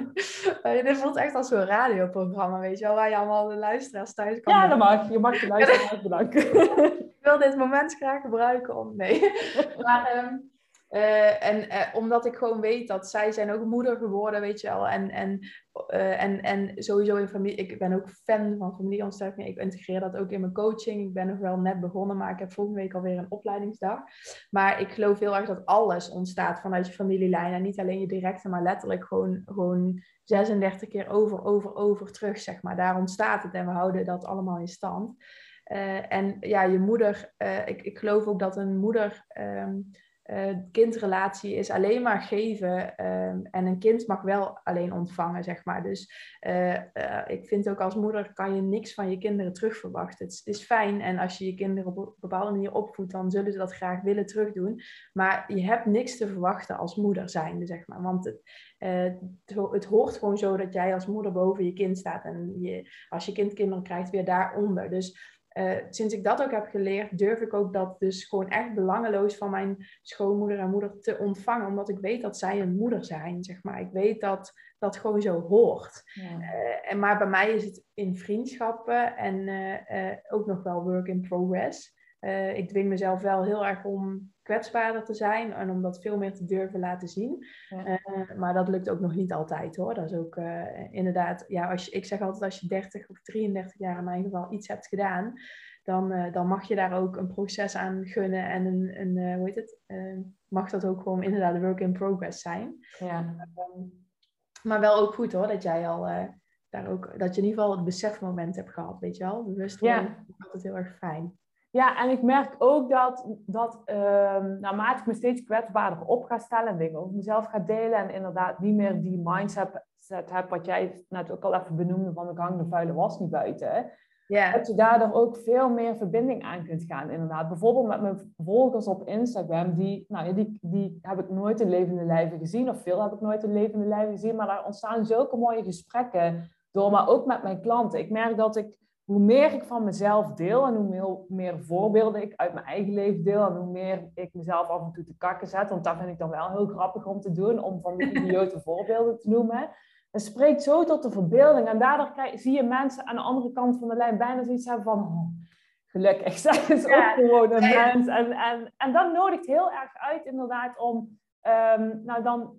[SPEAKER 2] uh, dit voelt echt als zo'n radioprogramma, weet je wel, waar je allemaal de luisteraars thuis kan...
[SPEAKER 1] Ja, dat mag. Je mag de luisteraars bedanken.
[SPEAKER 2] Ik wil dit moment graag gebruiken om... Nee. maar, um, uh, en uh, omdat ik gewoon weet dat zij zijn ook moeder geworden, weet je wel. En, en, uh, en, en sowieso in familie... Ik ben ook fan van familieondersteuning. Ik integreer dat ook in mijn coaching. Ik ben nog wel net begonnen, maar ik heb volgende week alweer een opleidingsdag. Maar ik geloof heel erg dat alles ontstaat vanuit je familielijn. En niet alleen je directe, maar letterlijk gewoon, gewoon zesendertig keer over, over, over terug, zeg maar. Daar ontstaat het en we houden dat allemaal in stand. Uh, en ja, je moeder... Uh, ik, ik geloof ook dat een moeder... Um, Uh, kindrelatie is alleen maar geven um, en een kind mag wel alleen ontvangen, zeg maar. Dus uh, uh, ik vind ook als moeder kan je niks van je kinderen terugverwachten. Het, het is fijn en als je je kinderen op een bepaalde manier opvoedt, dan zullen ze dat graag willen terugdoen. Maar je hebt niks te verwachten als moeder zijnde, zeg maar. Want het, uh, het, het hoort gewoon zo dat jij als moeder boven je kind staat en je, als je kind kinderen krijgt, weer daaronder. Dus Uh, sinds ik dat ook heb geleerd, durf ik ook dat dus gewoon echt belangeloos van mijn schoonmoeder en moeder te ontvangen. Omdat ik weet dat zij een moeder zijn, zeg maar. Ik weet dat dat gewoon zo hoort. Ja. Uh, en, maar bij mij is het in vriendschappen en uh, uh, ook nog wel work in progress. Uh, ik dwing mezelf wel heel erg om kwetsbaarder te zijn en om dat veel meer te durven laten zien. Ja. Uh, maar dat lukt ook nog niet altijd hoor. Dat is ook uh, inderdaad, ja, als je, ik zeg altijd als je dertig of drieëndertig jaar in mijn geval iets hebt gedaan, dan, uh, dan mag je daar ook een proces aan gunnen en een, een uh, hoe heet het, uh, mag dat ook gewoon inderdaad een work in progress zijn.
[SPEAKER 1] Ja.
[SPEAKER 2] Um, maar wel ook goed hoor, dat jij al uh, daar ook, dat je in ieder geval het besefmoment hebt gehad, weet je wel. Bewust worden,
[SPEAKER 1] ja.
[SPEAKER 2] is altijd heel erg fijn.
[SPEAKER 1] Ja, en ik merk ook dat, dat um, naarmate ik me steeds kwetsbaarder op ga stellen en dingen over mezelf ga delen en inderdaad niet meer die mindset heb, wat jij net ook al even benoemde van ik hang de vuile was niet buiten,
[SPEAKER 2] yeah.
[SPEAKER 1] dat je daardoor ook veel meer verbinding aan kunt gaan inderdaad. Bijvoorbeeld met mijn volgers op Instagram, die, nou, die, die heb ik nooit in levende lijven gezien, of veel heb ik nooit in levende lijven gezien, maar daar ontstaan zulke mooie gesprekken door, maar ook met mijn klanten. Ik merk dat ik hoe meer ik van mezelf deel en hoe meer, meer voorbeelden ik uit mijn eigen leven deel en hoe meer ik mezelf af en toe te kakken zet, want dat vind ik dan wel heel grappig om te doen, om van die idiote voorbeelden te noemen. Het spreekt zo tot de verbeelding en daardoor krijg, zie je mensen aan de andere kant van de lijn bijna zoiets hebben van oh, gelukkig, zij is ook ja, gewoon een ja. mens. En, en, en dat nodigt heel erg uit inderdaad om um, nou dan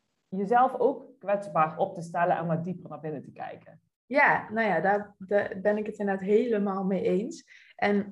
[SPEAKER 1] jezelf ook kwetsbaar op te stellen en wat dieper naar binnen te kijken.
[SPEAKER 2] Ja, nou ja, daar, daar ben ik het inderdaad helemaal mee eens. En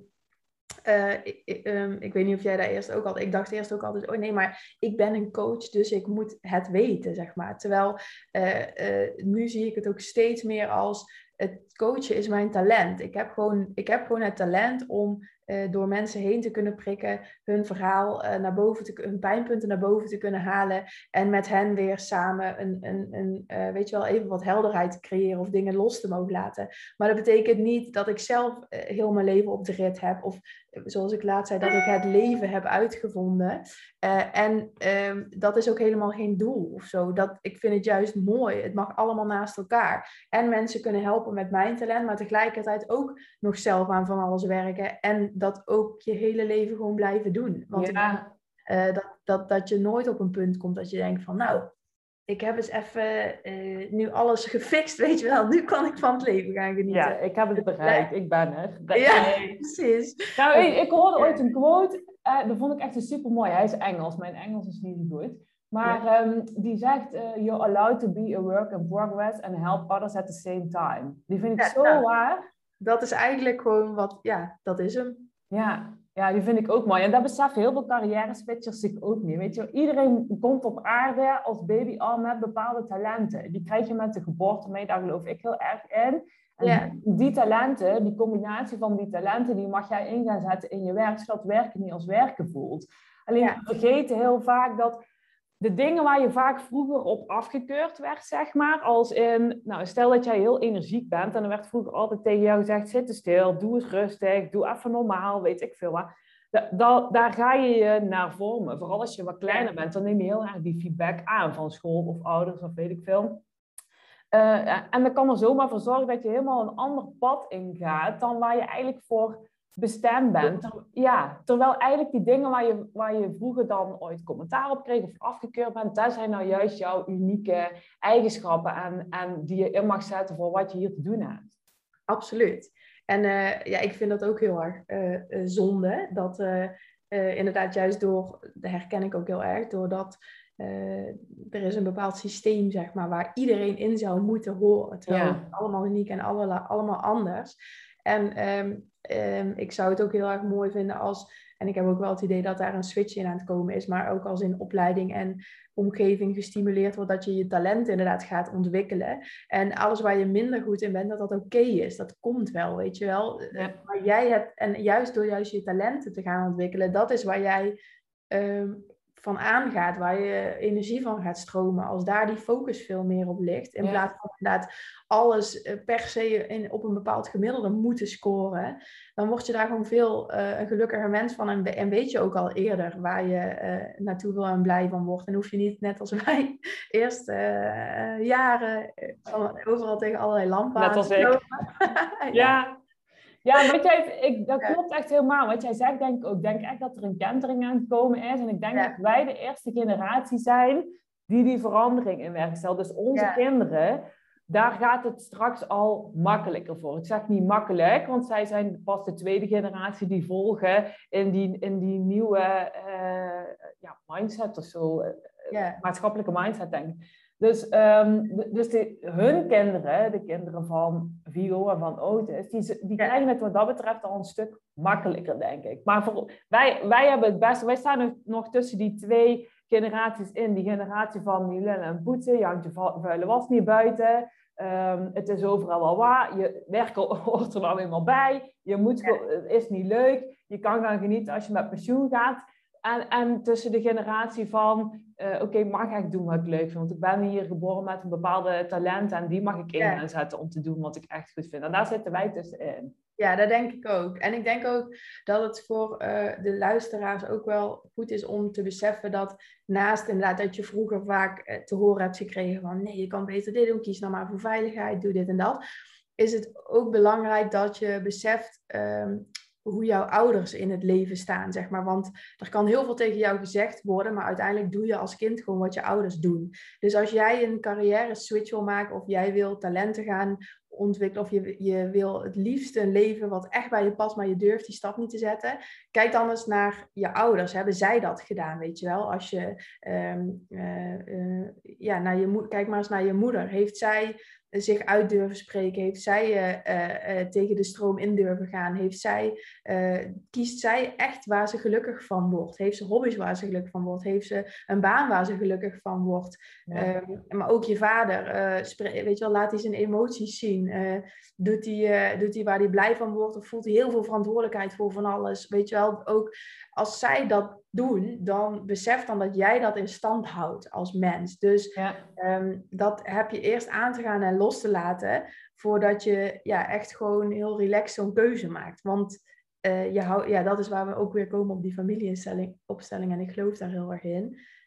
[SPEAKER 2] uh, ik, um, ik weet niet of jij daar eerst ook altijd... Ik dacht eerst ook altijd, oh nee, maar ik ben een coach, dus ik moet het weten, zeg maar. Terwijl uh, uh, nu zie ik het ook steeds meer als... Het coachen is mijn talent. Ik heb gewoon, ik heb gewoon het talent om uh, door mensen heen te kunnen prikken, hun verhaal uh, naar boven te, hun pijnpunten naar boven te kunnen halen en met hen weer samen een, een, een uh, weet je wel, even wat helderheid te creëren of dingen los te mogen laten. Maar dat betekent niet dat ik zelf uh, heel mijn leven op de rit heb of uh, zoals ik laatst zei, dat ik het leven heb uitgevonden. Uh, en uh, dat is ook helemaal geen doel of zo. Dat, ik vind het juist mooi. Het mag allemaal naast elkaar. En mensen kunnen helpen met mijn talent, maar tegelijkertijd ook nog zelf aan van alles werken en dat ook je hele leven gewoon blijven doen. Want
[SPEAKER 1] ja.
[SPEAKER 2] ik denk uh, dat, dat, dat je nooit op een punt komt dat je denkt van, nou, ik heb eens even uh, nu alles gefixt, weet je wel. Nu kan ik van het leven gaan genieten.
[SPEAKER 1] Ja, ik heb het bereikt. Ik ben er. Dat,
[SPEAKER 2] ja,
[SPEAKER 1] nee.
[SPEAKER 2] precies.
[SPEAKER 1] Nou, ik, ik hoorde ooit een quote. Uh, dat vond ik echt super mooi. Hij is Engels. Mijn Engels is niet goed. Maar ja. um, die zegt, uh, you're allowed to be a work in progress and help others at the same time. Die vind ik ja, zo nou, waar.
[SPEAKER 2] Dat is eigenlijk gewoon wat, ja, dat is hem.
[SPEAKER 1] Ja, ja, die vind ik ook mooi. En dat beseffen heel veel carrière-switchers zich ook niet. Weet je, iedereen komt op aarde als baby al met bepaalde talenten. Die krijg je met de geboorte mee, daar geloof ik heel erg in. En ja. die, die talenten, die combinatie van die talenten, die mag jij in gaan zetten in je werk, zodat werken niet als werken voelt. Alleen ja. we vergeten heel vaak dat de dingen waar je vaak vroeger op afgekeurd werd, zeg maar, als in, nou, stel dat jij heel energiek bent en er werd vroeger altijd tegen jou gezegd, zit stil, doe eens rustig, doe even normaal, weet ik veel wat. Da, da, daar ga je je naar vormen. Vooral als je wat kleiner bent, dan neem je heel erg die feedback aan van school of ouders of weet ik veel. Uh, en dat kan er zomaar voor zorgen dat je helemaal een ander pad ingaat dan waar je eigenlijk voor bestemd bent. Ter, ja, terwijl eigenlijk die dingen waar je, waar je vroeger dan ooit commentaar op kreeg of afgekeurd bent, dat zijn nou juist jouw unieke eigenschappen en, en die je in mag zetten voor wat je hier te doen hebt.
[SPEAKER 2] Absoluut. En uh, ja, ik vind dat ook heel erg uh, uh, zonde. Dat uh, uh, inderdaad juist door, dat herken ik ook heel erg, doordat uh, er is een bepaald systeem, zeg maar, waar iedereen in zou moeten horen. Terwijl ja. het allemaal uniek en alle, allemaal anders. En um, um, ik zou het ook heel erg mooi vinden als, en ik heb ook wel het idee dat daar een switch in aan het komen is, maar ook als in opleiding en omgeving gestimuleerd wordt dat je je talent inderdaad gaat ontwikkelen. En alles waar je minder goed in bent, dat dat oké okay is. Dat komt wel, weet je wel. Ja. Maar jij hebt, en juist door juist je talenten te gaan ontwikkelen, dat is waar jij um, van aangaat, waar je energie van gaat stromen. Als daar die focus veel meer op ligt, in ja. plaats van inderdaad alles per se in, op een bepaald gemiddelde moeten scoren, dan word je daar gewoon veel uh, een gelukkiger mens van en, en weet je ook al eerder waar je uh, naartoe wil en blij van wordt. En hoef je niet, net als wij, eerst uh, jaren uh, overal tegen allerlei lampen
[SPEAKER 1] net als ik. ja. ja. Ja, wat jij, ik, dat klopt echt helemaal. Wat jij zegt, denk ik ook. Ik denk echt dat er een kentering aan het komen is. En ik denk ja. dat wij de eerste generatie zijn die die verandering in werk stelt. Dus onze ja. kinderen, daar gaat het straks al makkelijker voor. Ik zeg niet makkelijk, want zij zijn pas de tweede generatie die volgen in die, in die nieuwe uh, ja, mindset of zo. Ja. Maatschappelijke mindset, denk ik. Dus, um, dus die, hun kinderen, de kinderen van Vigo en van Otis, die, die ja. krijgen het wat dat betreft al een stuk makkelijker, denk ik. Maar voor, wij, wij hebben het beste, wij staan nog, nog tussen die twee generaties in. Die generatie van Milena en Poetsen, je hangt je vuile was niet buiten. Um, het is overal wel waar. Je werken hoort er nou eenmaal bij. Je moet, ja. Het is niet leuk. Je kan gaan genieten als je met pensioen gaat. En, en tussen de generatie van, uh, oké, okay, mag ik doen wat ik leuk vind. Want ik ben hier geboren met een bepaalde talent en die mag ik in gaan zetten om te doen wat ik echt goed vind. En daar zitten wij tussenin.
[SPEAKER 2] Ja, dat denk ik ook. En ik denk ook dat het voor uh, de luisteraars ook wel goed is om te beseffen dat naast inderdaad dat je vroeger vaak uh, te horen hebt gekregen van nee, je kan beter dit doen, kies nou maar voor veiligheid, doe dit en dat. Is het ook belangrijk dat je beseft um, hoe jouw ouders in het leven staan, zeg maar. Want er kan heel veel tegen jou gezegd worden, maar uiteindelijk doe je als kind gewoon wat je ouders doen. Dus als jij een carrière switch wil maken of jij wil talenten gaan ontwikkelen of je, je wil het liefst een leven wat echt bij je past, maar je durft die stap niet te zetten, kijk dan eens naar je ouders. Hebben zij dat gedaan, weet je wel? Als je, um, uh, uh, ja, naar je mo- kijk maar eens naar je moeder. Heeft zij zich uit durven spreken? Heeft zij uh, uh, uh, tegen de stroom in durven gaan? Heeft zij, uh, kiest zij echt waar ze gelukkig van wordt? Heeft ze hobby's waar ze gelukkig van wordt? Heeft ze een baan waar ze gelukkig van wordt? Ja. Um, maar ook je vader, uh, spre- weet je wel, laat hij zijn emoties zien. Uh, doet hij uh, doet hij waar hij blij van wordt? Of voelt hij heel veel verantwoordelijkheid voor van alles? Weet je wel, ook als zij dat doen, dan besef dan dat jij dat in stand houdt als mens. Dus ja. um, dat heb je eerst aan te gaan en los te laten, voordat je ja, echt gewoon heel relaxed zo'n keuze maakt. Want uh, je hou, ja, dat is waar we ook weer komen op die familieopstelling. En ik geloof daar heel erg in.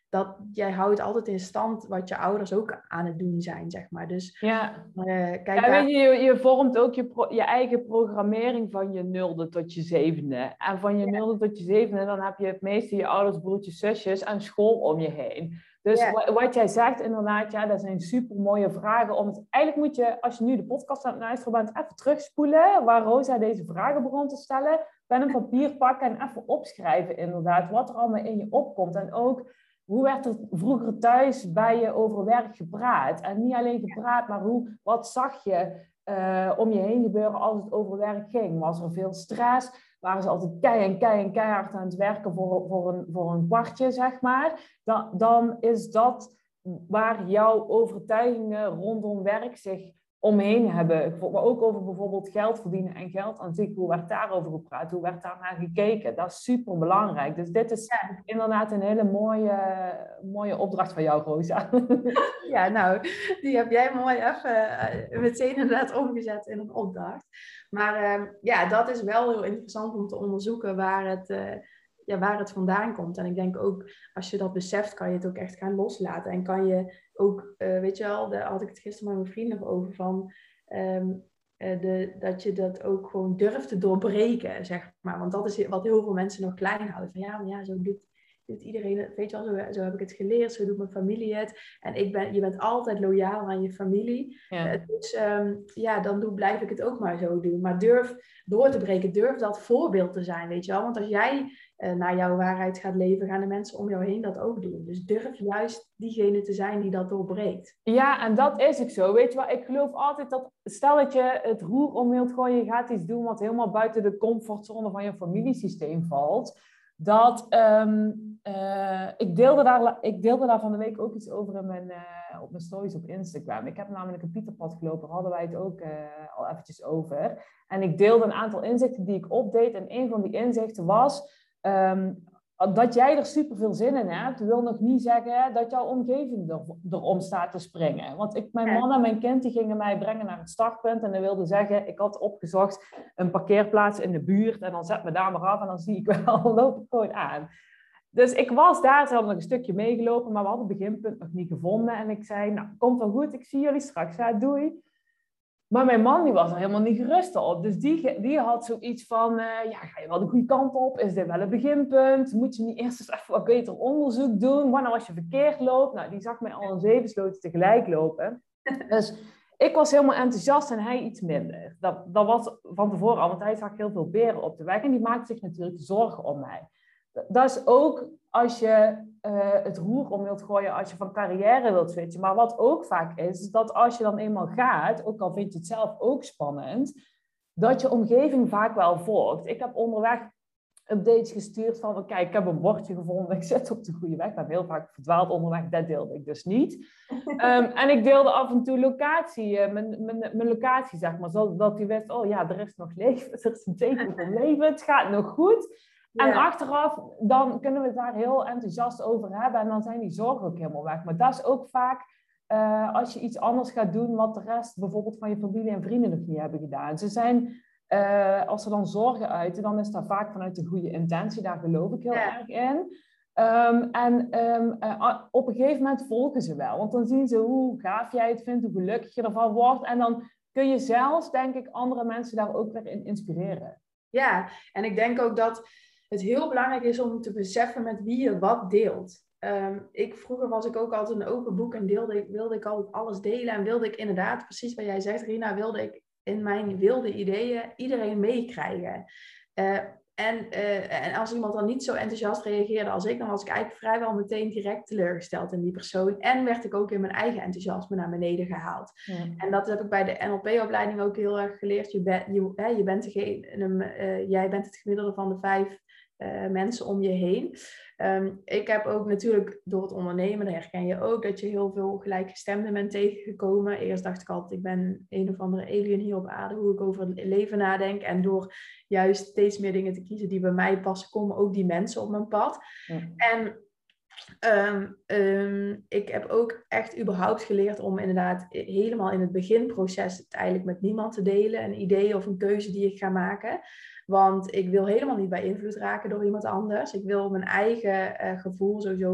[SPEAKER 2] dat jij houdt altijd in stand wat je ouders ook aan het doen zijn, zeg maar. Dus
[SPEAKER 1] Ja.
[SPEAKER 2] uh, kijk
[SPEAKER 1] ja,
[SPEAKER 2] daar...
[SPEAKER 1] weet je, je, je vormt ook je, pro, je eigen programmering van je nulde tot je zevende. En van je ja. nulde tot je zevende, dan heb je het meeste je ouders, broertjes, zusjes en school om je heen. Dus ja. wat, wat jij zegt inderdaad, ja, dat zijn super mooie vragen. Om het, eigenlijk moet je, als je nu de podcast aan het luisteren bent, even terugspoelen waar Rosa deze vragen begon te stellen. Pen en papier pakken en even opschrijven inderdaad, wat er allemaal in je opkomt. En ook... Hoe werd er vroeger thuis bij je over werk gepraat? En niet alleen gepraat, maar hoe, wat zag je uh, om je heen gebeuren als het over werk ging? Was er veel stress? Waren ze altijd kei en kei en keihard aan het werken voor, voor, een, voor een kwartje, zeg maar? Dan, dan is dat waar jouw overtuigingen rondom werk zich omheen hebben. Maar ook over bijvoorbeeld geld verdienen en geld aan zich. Hoe werd daarover gepraat? Hoe werd daarnaar gekeken? Dat is super belangrijk. Dus dit is ja. inderdaad een hele mooie, mooie opdracht van jou, Rosa.
[SPEAKER 2] Ja, nou, die heb jij mooi even uh, meteen inderdaad omgezet in een opdracht. Maar uh, ja, dat is wel heel interessant om te onderzoeken waar het... Uh, Ja, waar het vandaan komt. En ik denk ook, als je dat beseft, kan je het ook echt gaan loslaten. En kan je ook, uh, weet je wel, daar had ik het gisteren met mijn vrienden over, van um, uh, de, dat je dat ook gewoon durft te doorbreken, zeg maar. Want dat is wat heel veel mensen nog klein houden. Van ja, maar ja, zo doet, doet iedereen het. Weet je wel, zo, zo heb ik het geleerd, zo doet mijn familie het. En ik ben, je bent altijd loyaal aan je familie. Ja. Uh, dus um, ja, dan doe, blijf ik het ook maar zo doen. Maar durf door te breken, durf dat voorbeeld te zijn, weet je wel. Want als jij uh, naar jouw waarheid gaat leven, gaan de mensen om jou heen dat ook doen. Dus durf juist diegene te zijn die dat doorbreekt.
[SPEAKER 1] Ja, en dat is ook zo. Weet je wel, ik geloof altijd dat, stel dat je het roer om wilt gooien, je gaat iets doen wat helemaal buiten de comfortzone van je familiesysteem valt. Dat, um, uh, ik, deelde daar, ik deelde daar van de week ook iets over in mijn, uh, op mijn stories op Instagram. Ik heb namelijk een Pieterpad gelopen, daar hadden wij het ook uh, al eventjes over. En ik deelde een aantal inzichten die ik opdeed. En een van die inzichten was... Um, dat jij er super veel zin in hebt, wil nog niet zeggen dat jouw omgeving er, erom staat te springen. Want ik, mijn man en mijn kind die gingen mij brengen naar het startpunt en dat wilde zeggen, ik had opgezocht een parkeerplaats in de buurt en dan zet me daar maar af en dan zie ik wel, dan loop ik gewoon aan. Dus ik was daar, ze hadden nog een stukje meegelopen, maar we hadden het beginpunt nog niet gevonden. En ik zei, nou, komt wel goed, ik zie jullie straks, ja, doei. Maar mijn man die was er helemaal niet gerust op. Dus die, die had zoiets van, uh, ja, ga je wel de goede kant op? Is dit wel een beginpunt? Moet je niet eerst eens even wat beter onderzoek doen? Wanneer als je verkeerd loopt? Nou, die zag mij al in zeven sloten tegelijk lopen. Dus ik was helemaal enthousiast en hij iets minder. Dat, dat was van tevoren al, want hij zag heel veel beren op de weg. En die maakte zich natuurlijk zorgen om mij. Dat is ook als je uh, het roer om wilt gooien, als je van carrière wilt switchen. Maar wat ook vaak is, is dat als je dan eenmaal gaat, ook al vind je het zelf ook spannend, dat je omgeving vaak wel volgt. Ik heb onderweg updates gestuurd van, kijk, ik heb een bordje gevonden, ik zit op de goede weg. Ik ben heel vaak verdwaald onderweg, dat deelde ik dus niet. Um, en ik deelde af en toe locatie, uh, mijn, mijn, mijn locatie, zeg maar, zodat hij wist, oh ja, er is nog leven, er is een teken van leven, het gaat nog goed. Ja. En achteraf, dan kunnen we het daar heel enthousiast over hebben. En dan zijn die zorgen ook helemaal weg. Maar dat is ook vaak uh, als je iets anders gaat doen... wat de rest bijvoorbeeld van je familie en vrienden nog niet hebben gedaan. Ze zijn, uh, als ze dan zorgen uiten... dan is dat vaak vanuit een goede intentie. Daar geloof ik heel ja. erg in. Um, en um, uh, op een gegeven moment volgen ze wel. Want dan zien ze hoe gaaf jij het vindt... hoe gelukkig je ervan wordt. En dan kun je zelfs, denk ik, andere mensen daar ook weer in inspireren.
[SPEAKER 2] Ja, en ik denk ook dat... het heel belangrijk is om te beseffen met wie je wat deelt. Um, ik, vroeger was ik ook altijd een open boek en deelde ik, wilde ik altijd alles delen. En wilde ik inderdaad, precies wat jij zegt, Rina, wilde ik in mijn wilde ideeën iedereen meekrijgen. Uh, en, uh, en als iemand dan niet zo enthousiast reageerde als ik, dan was ik eigenlijk vrijwel meteen direct teleurgesteld in die persoon. En werd ik ook in mijn eigen enthousiasme naar beneden gehaald. Ja. En dat heb ik bij de N L P-opleiding ook heel erg geleerd. Je, ben, je, hè, je bent degene, uh, jij bent het gemiddelde van de vijf Uh, mensen om je heen. Um, ik heb ook natuurlijk door het ondernemen, dat herken je ook, dat je heel veel gelijkgestemden bent tegengekomen. Eerst dacht ik altijd, ik ben een of andere alien hier op aarde, hoe ik over het leven nadenk. En door juist steeds meer dingen te kiezen die bij mij passen, komen ook die mensen op mijn pad. Ja. En Um, um, ik heb ook echt überhaupt geleerd om inderdaad helemaal in het beginproces het eigenlijk met niemand te delen. Een idee of een keuze die ik ga maken. Want ik wil helemaal niet bij invloed raken door iemand anders. Ik wil mijn eigen uh, gevoel sowieso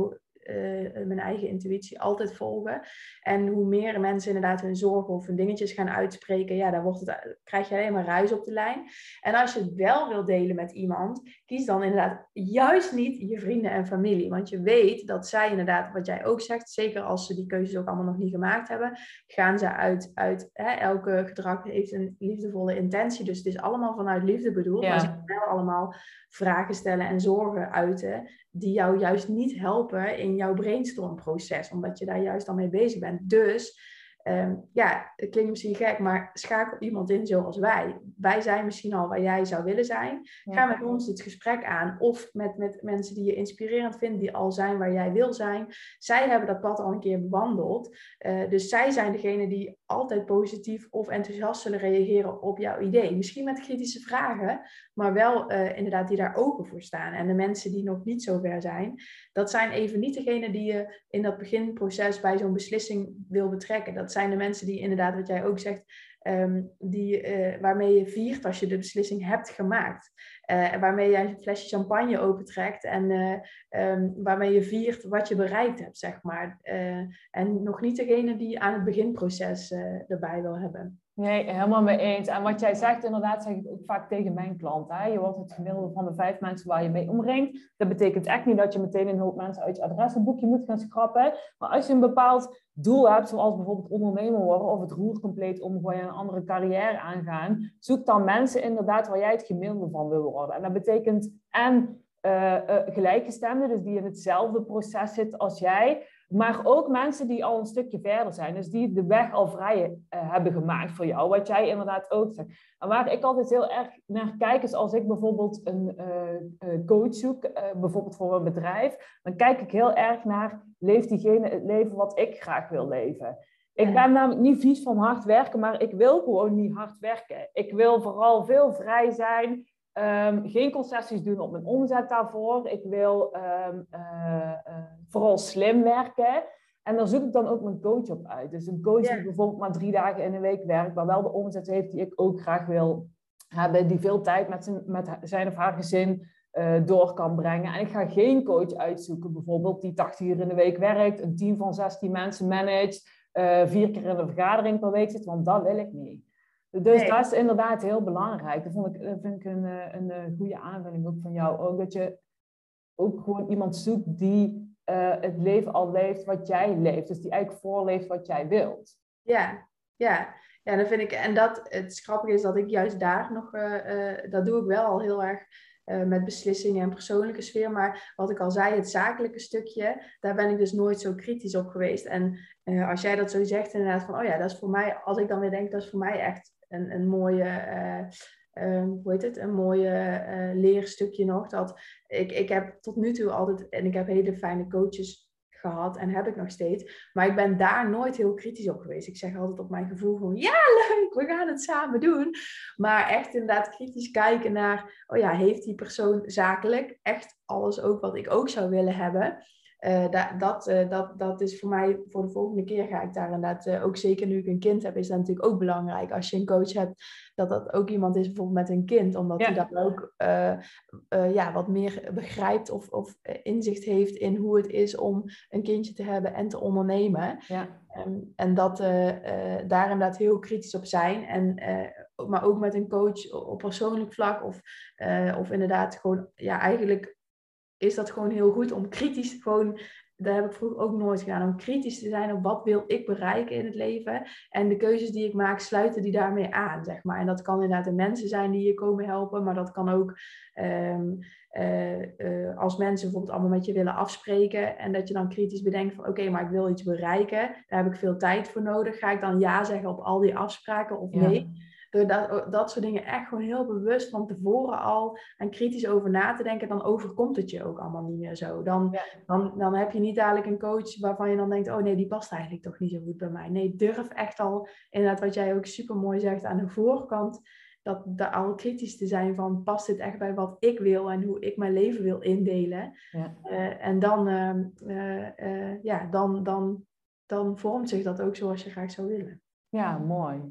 [SPEAKER 2] uh, mijn eigen intuïtie altijd volgen. En hoe meer mensen inderdaad hun zorgen of hun dingetjes gaan uitspreken, ja, dan wordt het, krijg je alleen maar ruis op de lijn. En als je het wel wil delen met iemand, kies dan inderdaad juist niet je vrienden en familie. Want je weet dat zij inderdaad, wat jij ook zegt, zeker als ze die keuzes ook allemaal nog niet gemaakt hebben, gaan ze uit, uit hè, elke gedrag heeft een liefdevolle intentie. Dus het is allemaal vanuit liefde bedoeld. Ja. Maar ze gaan wel allemaal vragen stellen en zorgen uiten die jou juist niet helpen in jouw brainstormproces. Omdat je daar juist al mee bezig bent. Dus Um, ja, het klinkt misschien gek, maar schakel iemand in zoals wij. Wij zijn misschien al waar jij zou willen zijn. Ga ja. met ons het gesprek aan. Of met, met mensen die je inspirerend vindt, die al zijn waar jij wil zijn. Zij hebben dat pad al een keer bewandeld. Uh, dus zij zijn degene die altijd positief of enthousiast zullen reageren op jouw idee. Misschien met kritische vragen, maar wel uh, inderdaad die daar open voor staan. En de mensen die nog niet zo ver zijn, dat zijn even niet degene die je in dat beginproces bij zo'n beslissing wil betrekken. Dat zijn de mensen die inderdaad, wat jij ook zegt, um, die, uh, waarmee je viert als je de beslissing hebt gemaakt. Uh, waarmee jij een flesje champagne opentrekt en uh, um, waarmee je viert wat je bereikt hebt, zeg maar. Uh, en nog niet degene die aan het beginproces uh, erbij wil hebben.
[SPEAKER 1] Nee, helemaal mee eens. En wat jij zegt, inderdaad, zeg ik ook vaak tegen mijn klanten. Hè? Je wordt het gemiddelde van de vijf mensen waar je mee omringt. Dat betekent echt niet dat je meteen een hoop mensen uit je adresboekje moet gaan schrappen. Maar als je een bepaald doel hebt, zoals bijvoorbeeld ondernemer worden of het roer compleet omgooien en een andere carrière aangaan, zoek dan mensen inderdaad waar jij het gemiddelde van wil worden. En dat betekent en uh, uh, gelijkgestemden, dus die in hetzelfde proces zitten als jij, maar ook mensen die al een stukje verder zijn. Dus die de weg al vrij uh, hebben gemaakt voor jou. Wat jij inderdaad ook zegt. En waar ik altijd heel erg naar kijk is als ik bijvoorbeeld een uh, uh, coach zoek. Uh, bijvoorbeeld voor een bedrijf. Dan kijk ik heel erg naar, leeft diegene het leven wat ik graag wil leven? Ik ben namelijk niet vies van hard werken. Maar ik wil gewoon niet hard werken. Ik wil vooral veel vrij zijn. Um, geen concessies doen op mijn omzet daarvoor. Ik wil um, uh, uh, vooral slim werken. En daar zoek ik dan ook mijn coach op uit. Dus een coach yeah. die bijvoorbeeld maar drie dagen in de week werkt, maar wel de omzet heeft die ik ook graag wil hebben, die veel tijd met zijn, met zijn of haar gezin uh, door kan brengen. En ik ga geen coach uitzoeken, bijvoorbeeld die tachtig uur in de week werkt, een team van zestien mensen managt, uh, vier keer in een vergadering per week zit, want dat wil ik niet. Dus nee. Dat is inderdaad heel belangrijk. Dat, vond ik, dat vind ik een, een, een goede aanvulling ook van jou. Ook dat je ook gewoon iemand zoekt die uh, het leven al leeft wat jij leeft. Dus die eigenlijk voorleeft wat jij wilt.
[SPEAKER 2] Ja, ja. Ja, dan vind ik, en dat, het grappige is dat ik juist daar nog, uh, uh, dat doe ik wel al heel erg uh, met beslissingen en persoonlijke sfeer. Maar wat ik al zei, het zakelijke stukje, daar ben ik dus nooit zo kritisch op geweest. En uh, als jij dat zo zegt, inderdaad van, oh ja, dat is voor mij, als ik dan weer denk, dat is voor mij echt Een, een mooie, uh, uh, hoe heet het, een mooie uh, leerstukje nog. Dat ik, ik heb tot nu toe altijd, en ik heb hele fijne coaches gehad en heb ik nog steeds. Maar ik ben daar nooit heel kritisch op geweest. Ik zeg altijd op mijn gevoel van, ja leuk, we gaan het samen doen. Maar echt inderdaad kritisch kijken naar, oh ja, heeft die persoon zakelijk echt alles ook wat ik ook zou willen hebben? Uh, dat, dat, uh, dat, dat is voor mij, voor de volgende keer ga ik daar inderdaad, uh, ook zeker nu ik een kind heb, is dat natuurlijk ook belangrijk. Als je een coach hebt, dat dat ook iemand is bijvoorbeeld met een kind. Omdat ja. hij dan ook uh, uh, ja, wat meer begrijpt of, of inzicht heeft in hoe het is om een kindje te hebben en te ondernemen. Ja. Um, en dat uh, uh, daar inderdaad heel kritisch op zijn. En, uh, maar ook met een coach op persoonlijk vlak of, uh, of inderdaad gewoon, ja eigenlijk is dat gewoon heel goed om kritisch gewoon, dat heb ik vroeger ook nooit gedaan, om kritisch te zijn op wat wil ik bereiken in het leven. En de keuzes die ik maak, sluiten die daarmee aan, zeg maar. En dat kan inderdaad de mensen zijn die je komen helpen, maar dat kan ook um, uh, uh, als mensen bijvoorbeeld allemaal met je willen afspreken en dat je dan kritisch bedenkt van oké, okay, maar ik wil iets bereiken, daar heb ik veel tijd voor nodig. Ga ik dan ja zeggen op al die afspraken of nee? Ja. Door dat, dat soort dingen echt gewoon heel bewust van tevoren al en kritisch over na te denken, dan overkomt het je ook allemaal niet meer zo. Dan, ja. dan, dan heb je niet dadelijk een coach waarvan je dan denkt, oh nee, die past eigenlijk toch niet zo goed bij mij. Nee, durf echt al, inderdaad wat jij ook super mooi zegt, aan de voorkant, dat, dat al kritisch te zijn van, past dit echt bij wat ik wil en hoe ik mijn leven wil indelen. Ja. Uh, en dan, uh, uh, uh, ja, dan, dan, dan vormt zich dat ook zoals je graag zou willen.
[SPEAKER 1] Ja, mooi.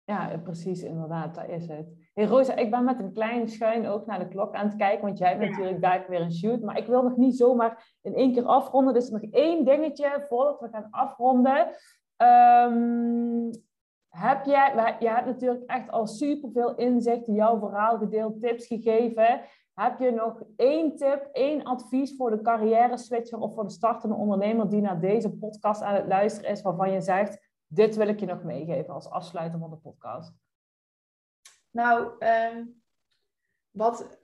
[SPEAKER 1] Ja, precies, inderdaad, dat is het. Hey Rosa, ik ben met een klein schuin oog naar de klok aan het kijken, want jij hebt
[SPEAKER 2] Ja.
[SPEAKER 1] natuurlijk daar weer een shoot, maar ik wil nog niet zomaar in één keer afronden, dus nog één dingetje voordat we gaan afronden. Um, heb jij, je hebt natuurlijk echt al superveel inzicht in jouw verhaal gedeeld, tips gegeven. Heb je nog één tip, één advies voor de carrière switcher of voor de startende ondernemer die naar deze podcast aan het luisteren is, waarvan je zegt, dit wil ik je nog meegeven als afsluiter van de podcast?
[SPEAKER 2] Nou, um, wat,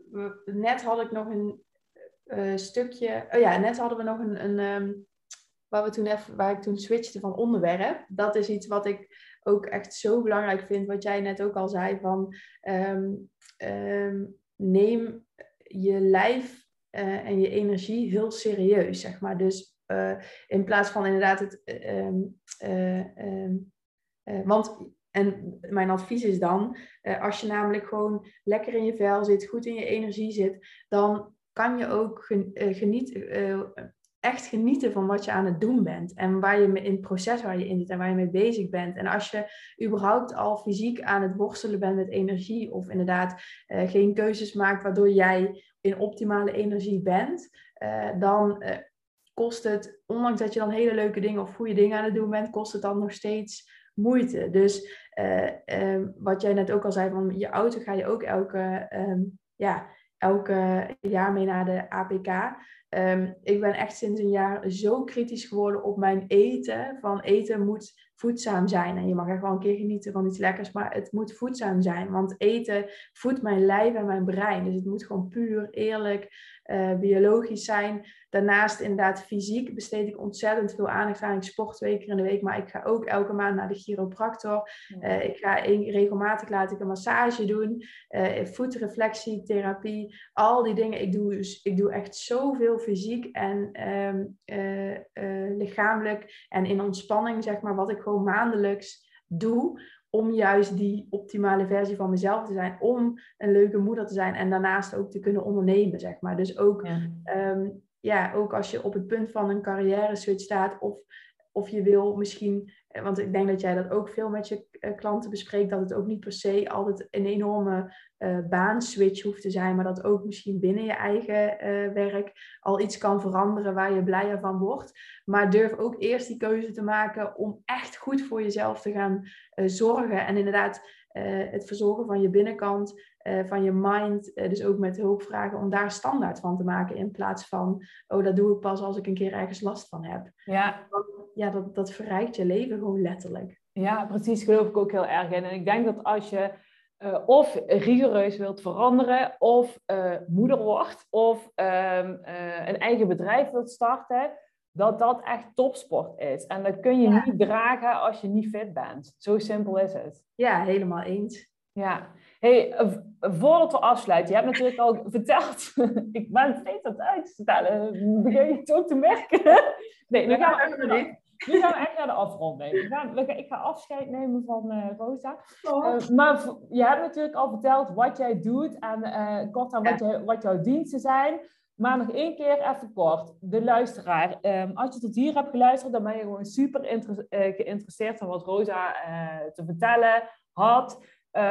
[SPEAKER 2] net had ik nog een uh, stukje... Oh ja, net hadden we nog een... een um, waar, we toen even, waar ik toen switchte van onderwerp. Dat is iets wat ik ook echt zo belangrijk vind. Wat jij net ook al zei. Van, um, um, neem je lijf uh, en je energie heel serieus, zeg maar. Dus uh, in plaats van inderdaad het... Uh, um, uh, um, uh, want... En mijn advies is dan, uh, als je namelijk gewoon lekker in je vel zit, goed in je energie zit, dan kan je ook gen, uh, geniet, uh, echt genieten van wat je aan het doen bent. En waar je in het proces waar je in zit en waar je mee bezig bent. En als je überhaupt al fysiek aan het worstelen bent met energie, of inderdaad uh, geen keuzes maakt waardoor jij in optimale energie bent, uh, dan uh, kost het, ondanks dat je dan hele leuke dingen of goede dingen aan het doen bent, kost het dan nog steeds moeite. Dus uh, um, wat jij net ook al zei, van je auto ga je ook elke, um, ja, elke jaar mee naar de A P K. Um, ik ben echt sinds een jaar zo kritisch geworden op mijn eten. Van eten moet voedzaam zijn. En je mag echt wel een keer genieten van iets lekkers, maar het moet voedzaam zijn. Want eten voedt mijn lijf en mijn brein. Dus het moet gewoon puur, eerlijk, uh, biologisch zijn. Daarnaast inderdaad fysiek besteed ik ontzettend veel aandacht aan. Ik sport twee keer in de week, maar ik ga ook elke maand naar de chiropractor. Uh, ik ga een, regelmatig laat ik een massage doen. Uh, voetreflectietherapie. Al die dingen. Ik doe, dus, ik doe echt zoveel fysiek en um, uh, uh, lichamelijk en in ontspanning, zeg maar, wat ik gewoon maandelijks doe. Om juist die optimale versie van mezelf te zijn. Om een leuke moeder te zijn. En daarnaast ook te kunnen ondernemen, zeg maar. Dus ook... Ja. Um, Ja, ook als je op het punt van een carrière switch staat of, of je wil misschien, want ik denk dat jij dat ook veel met je klanten bespreekt, dat het ook niet per se altijd een enorme uh, baanswitch hoeft te zijn, maar dat ook misschien binnen je eigen uh, werk al iets kan veranderen waar je blijer van wordt. Maar durf ook eerst die keuze te maken om echt goed voor jezelf te gaan uh, zorgen en inderdaad uh, het verzorgen van je binnenkant, Uh, van je mind, uh, dus ook met hulp vragen om daar standaard van te maken in plaats van, oh, dat doe ik pas als ik een keer ergens last van heb.
[SPEAKER 1] Ja,
[SPEAKER 2] Want, ja dat, dat verrijkt je leven gewoon letterlijk.
[SPEAKER 1] Ja, precies, geloof ik ook heel erg in. En ik denk dat als je uh, of rigoureus wilt veranderen, of uh, moeder wordt, of um, uh, een eigen bedrijf wilt starten, dat dat echt topsport is. En dat kun je ja. niet dragen als je niet fit bent. Zo simpel is het.
[SPEAKER 2] Ja, helemaal eens.
[SPEAKER 1] Ja. Hey, voordat we afsluiten, je hebt natuurlijk al verteld, ik ben het steeds aan het uitstellen, begin je het ook te merken? Nee, nu gaan we, nu, nu gaan we echt naar de afronding. We gaan, we gaan, ik ga afscheid nemen van uh, Rosa. Oh. Uh, maar je hebt natuurlijk al verteld wat jij doet en uh, kort aan wat, je, wat jouw diensten zijn. Maar nog één keer even kort, de luisteraar. Um, als je tot hier hebt geluisterd, dan ben je gewoon super inter- uh, geïnteresseerd in wat Rosa uh, te vertellen had.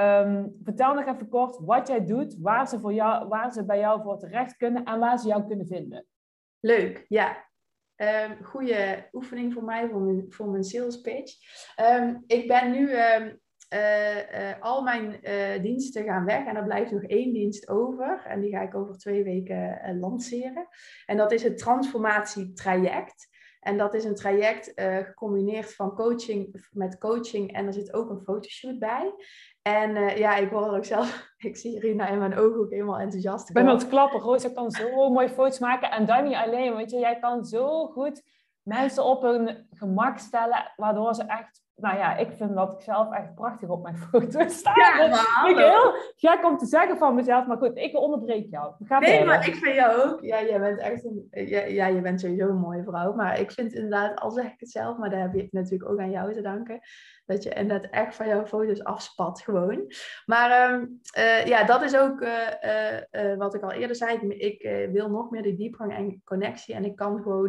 [SPEAKER 1] Um, vertel nog even kort wat jij doet, waar ze, voor jou, waar ze bij jou voor terecht kunnen en waar ze jou kunnen vinden.
[SPEAKER 2] Leuk, ja. Um, goede oefening voor mij, voor mijn, voor mijn sales pitch. Um, ik ben nu um, uh, uh, al mijn uh, diensten gaan weg en er blijft nog één dienst over. En die ga ik over twee weken uh, lanceren. En dat is het transformatietraject. En dat is een traject uh, gecombineerd van coaching met coaching en er zit ook een fotoshoot bij. En uh, ja, ik word er ook zelf, ik zie Rina in mijn ogen ook helemaal enthousiast.
[SPEAKER 1] Ik ben aan het klappen, Roos, ik kan zo mooie foto's maken. En dat niet alleen, weet je, jij kan zo goed mensen op hun gemak stellen, waardoor ze echt, nou ja, ik vind dat ik zelf echt prachtig op mijn foto's sta.
[SPEAKER 2] Ja, maar
[SPEAKER 1] ik heel gek om te zeggen van mezelf, maar goed, ik onderbreek jou. Ga
[SPEAKER 2] nee,
[SPEAKER 1] verder.
[SPEAKER 2] Maar ik vind jou ook, ja, jij bent echt een, ja, ja, je bent sowieso een mooie vrouw, maar ik vind inderdaad, al zeg ik het zelf, maar daar heb je natuurlijk ook aan jou te danken, dat je inderdaad echt van jouw foto's afspat gewoon. Maar um, uh, ja, dat is ook uh, uh, uh, wat ik al eerder zei, ik, ik uh, wil nog meer die diepgang en connectie en ik kan gewoon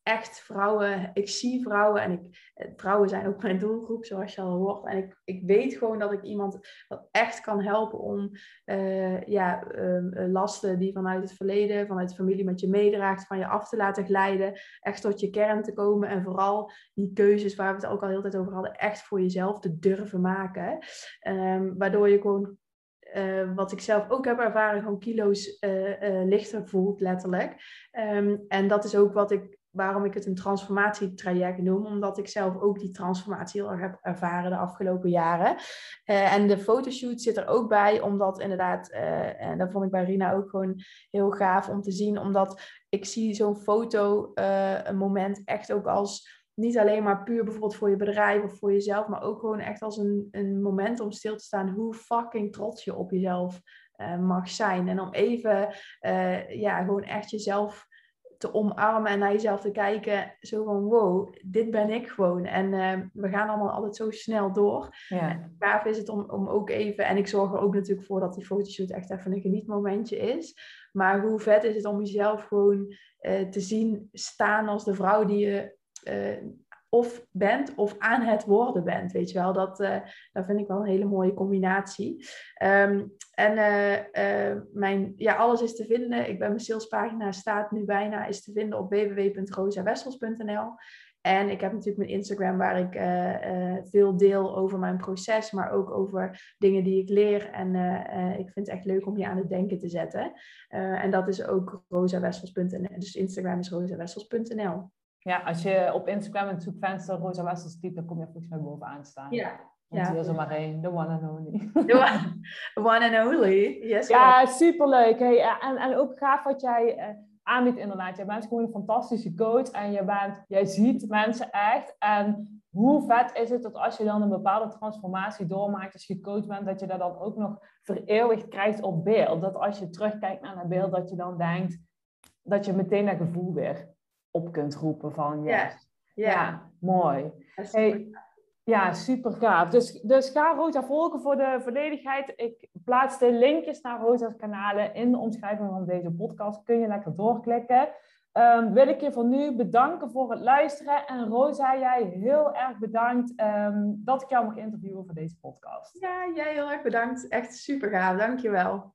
[SPEAKER 2] echt vrouwen, ik zie vrouwen en ik, vrouwen zijn ook mijn doelgroep, zoals je al hoort. En ik, ik weet gewoon dat ik iemand dat echt kan helpen om uh, ja, uh, lasten die vanuit het verleden, vanuit de familie met je meedraagt, van je af te laten glijden, echt tot je kern te komen en vooral die keuzes waar we het ook al heel tijd over hadden, echt voor jezelf te durven maken. Um, waardoor je gewoon, uh, wat ik zelf ook heb ervaren, gewoon kilo's uh, uh, lichter voelt, letterlijk. Um, en dat is ook wat ik waarom ik het een transformatietraject noem, omdat ik zelf ook die transformatie heel erg heb ervaren de afgelopen jaren. Uh, en de fotoshoot zit er ook bij, omdat inderdaad, uh, en dat vond ik bij Rina ook gewoon heel gaaf om te zien, omdat ik zie zo'n foto, uh, een moment echt ook als niet alleen maar puur bijvoorbeeld voor je bedrijf of voor jezelf, maar ook gewoon echt als een, een moment om stil te staan hoe fucking trots je op jezelf uh, mag zijn. En om even, uh, ja, gewoon echt jezelf te omarmen en naar jezelf te kijken. Zo van, wow, dit ben ik gewoon. En uh, we gaan allemaal altijd zo snel door.
[SPEAKER 1] Ja.
[SPEAKER 2] Gaaf is het om, om ook even... En ik zorg er ook natuurlijk voor dat die fotoshoot echt even een genietmomentje is. Maar hoe vet is het om jezelf gewoon uh, te zien staan als de vrouw die je uh, of bent of aan het worden bent. Weet je wel, dat, uh, dat vind ik wel een hele mooie combinatie. Um, en uh, uh, mijn, ja, alles is te vinden. Ik ben mijn salespagina staat nu bijna, is te vinden op w w w punt rosa wessels punt n l. En ik heb natuurlijk mijn Instagram waar ik uh, uh, veel deel over mijn proces, maar ook over dingen die ik leer. En uh, uh, ik vind het echt leuk om je aan het denken te zetten. Uh, en dat is ook rosa wessels punt n l. Dus Instagram is rosa wessels punt n l.
[SPEAKER 1] Ja, als je op Instagram in het zoekvenster Rosa Wessels typt, dan kom je volgens mij bovenaan staan.
[SPEAKER 2] Ja.
[SPEAKER 1] Want
[SPEAKER 2] ja.
[SPEAKER 1] hier is er maar één, the one and only.
[SPEAKER 2] The one, one and only, yes.
[SPEAKER 1] Ja, right. Superleuk. Hey, en, en ook gaaf wat jij uh, aanbiedt inderdaad. Jij bent gewoon een fantastische coach en je bent, jij ziet mensen echt. En hoe vet is het dat als je dan een bepaalde transformatie doormaakt, als je gecoacht bent, dat je dat dan ook nog vereeuwigd krijgt op beeld. Dat als je terugkijkt naar het beeld, dat je dan denkt, dat je meteen dat gevoel weer op kunt roepen van yes.
[SPEAKER 2] Yeah. Yeah.
[SPEAKER 1] Ja, mooi. Hey, ja, super gaaf. Dus, dus ga Rosa volgen voor de volledigheid. Ik plaats de linkjes naar Rosa's kanalen in de omschrijving van deze podcast. Kun je lekker doorklikken. Um, wil ik je voor nu bedanken voor het luisteren. En Rosa, jij heel erg bedankt um, dat ik jou mag interviewen voor deze podcast.
[SPEAKER 2] Ja, jij heel erg bedankt. Echt super gaaf. Dank je wel.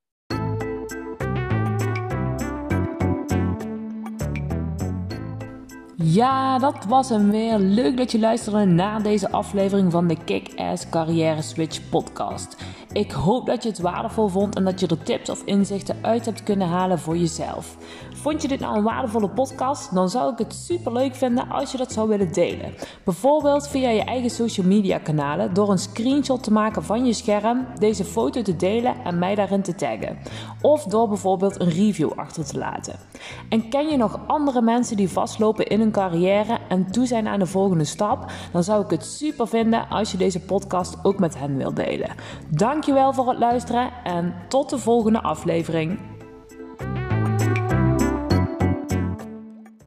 [SPEAKER 1] Ja, dat was hem weer. Leuk dat je luisterde naar deze aflevering van de Kick-Ass Carrière Switch podcast. Ik hoop dat je het waardevol vond en dat je er tips of inzichten uit hebt kunnen halen voor jezelf. Vond je dit nou een waardevolle podcast? Dan zou ik het super leuk vinden als je dat zou willen delen. Bijvoorbeeld via je eigen social media kanalen door een screenshot te maken van je scherm, deze foto te delen en mij daarin te taggen. Of door bijvoorbeeld een review achter te laten. En ken je nog andere mensen die vastlopen in hun carrière en toe zijn aan de volgende stap? Dan zou ik het super vinden als je deze podcast ook met hen wilt delen. Dankjewel voor het luisteren en tot de volgende aflevering.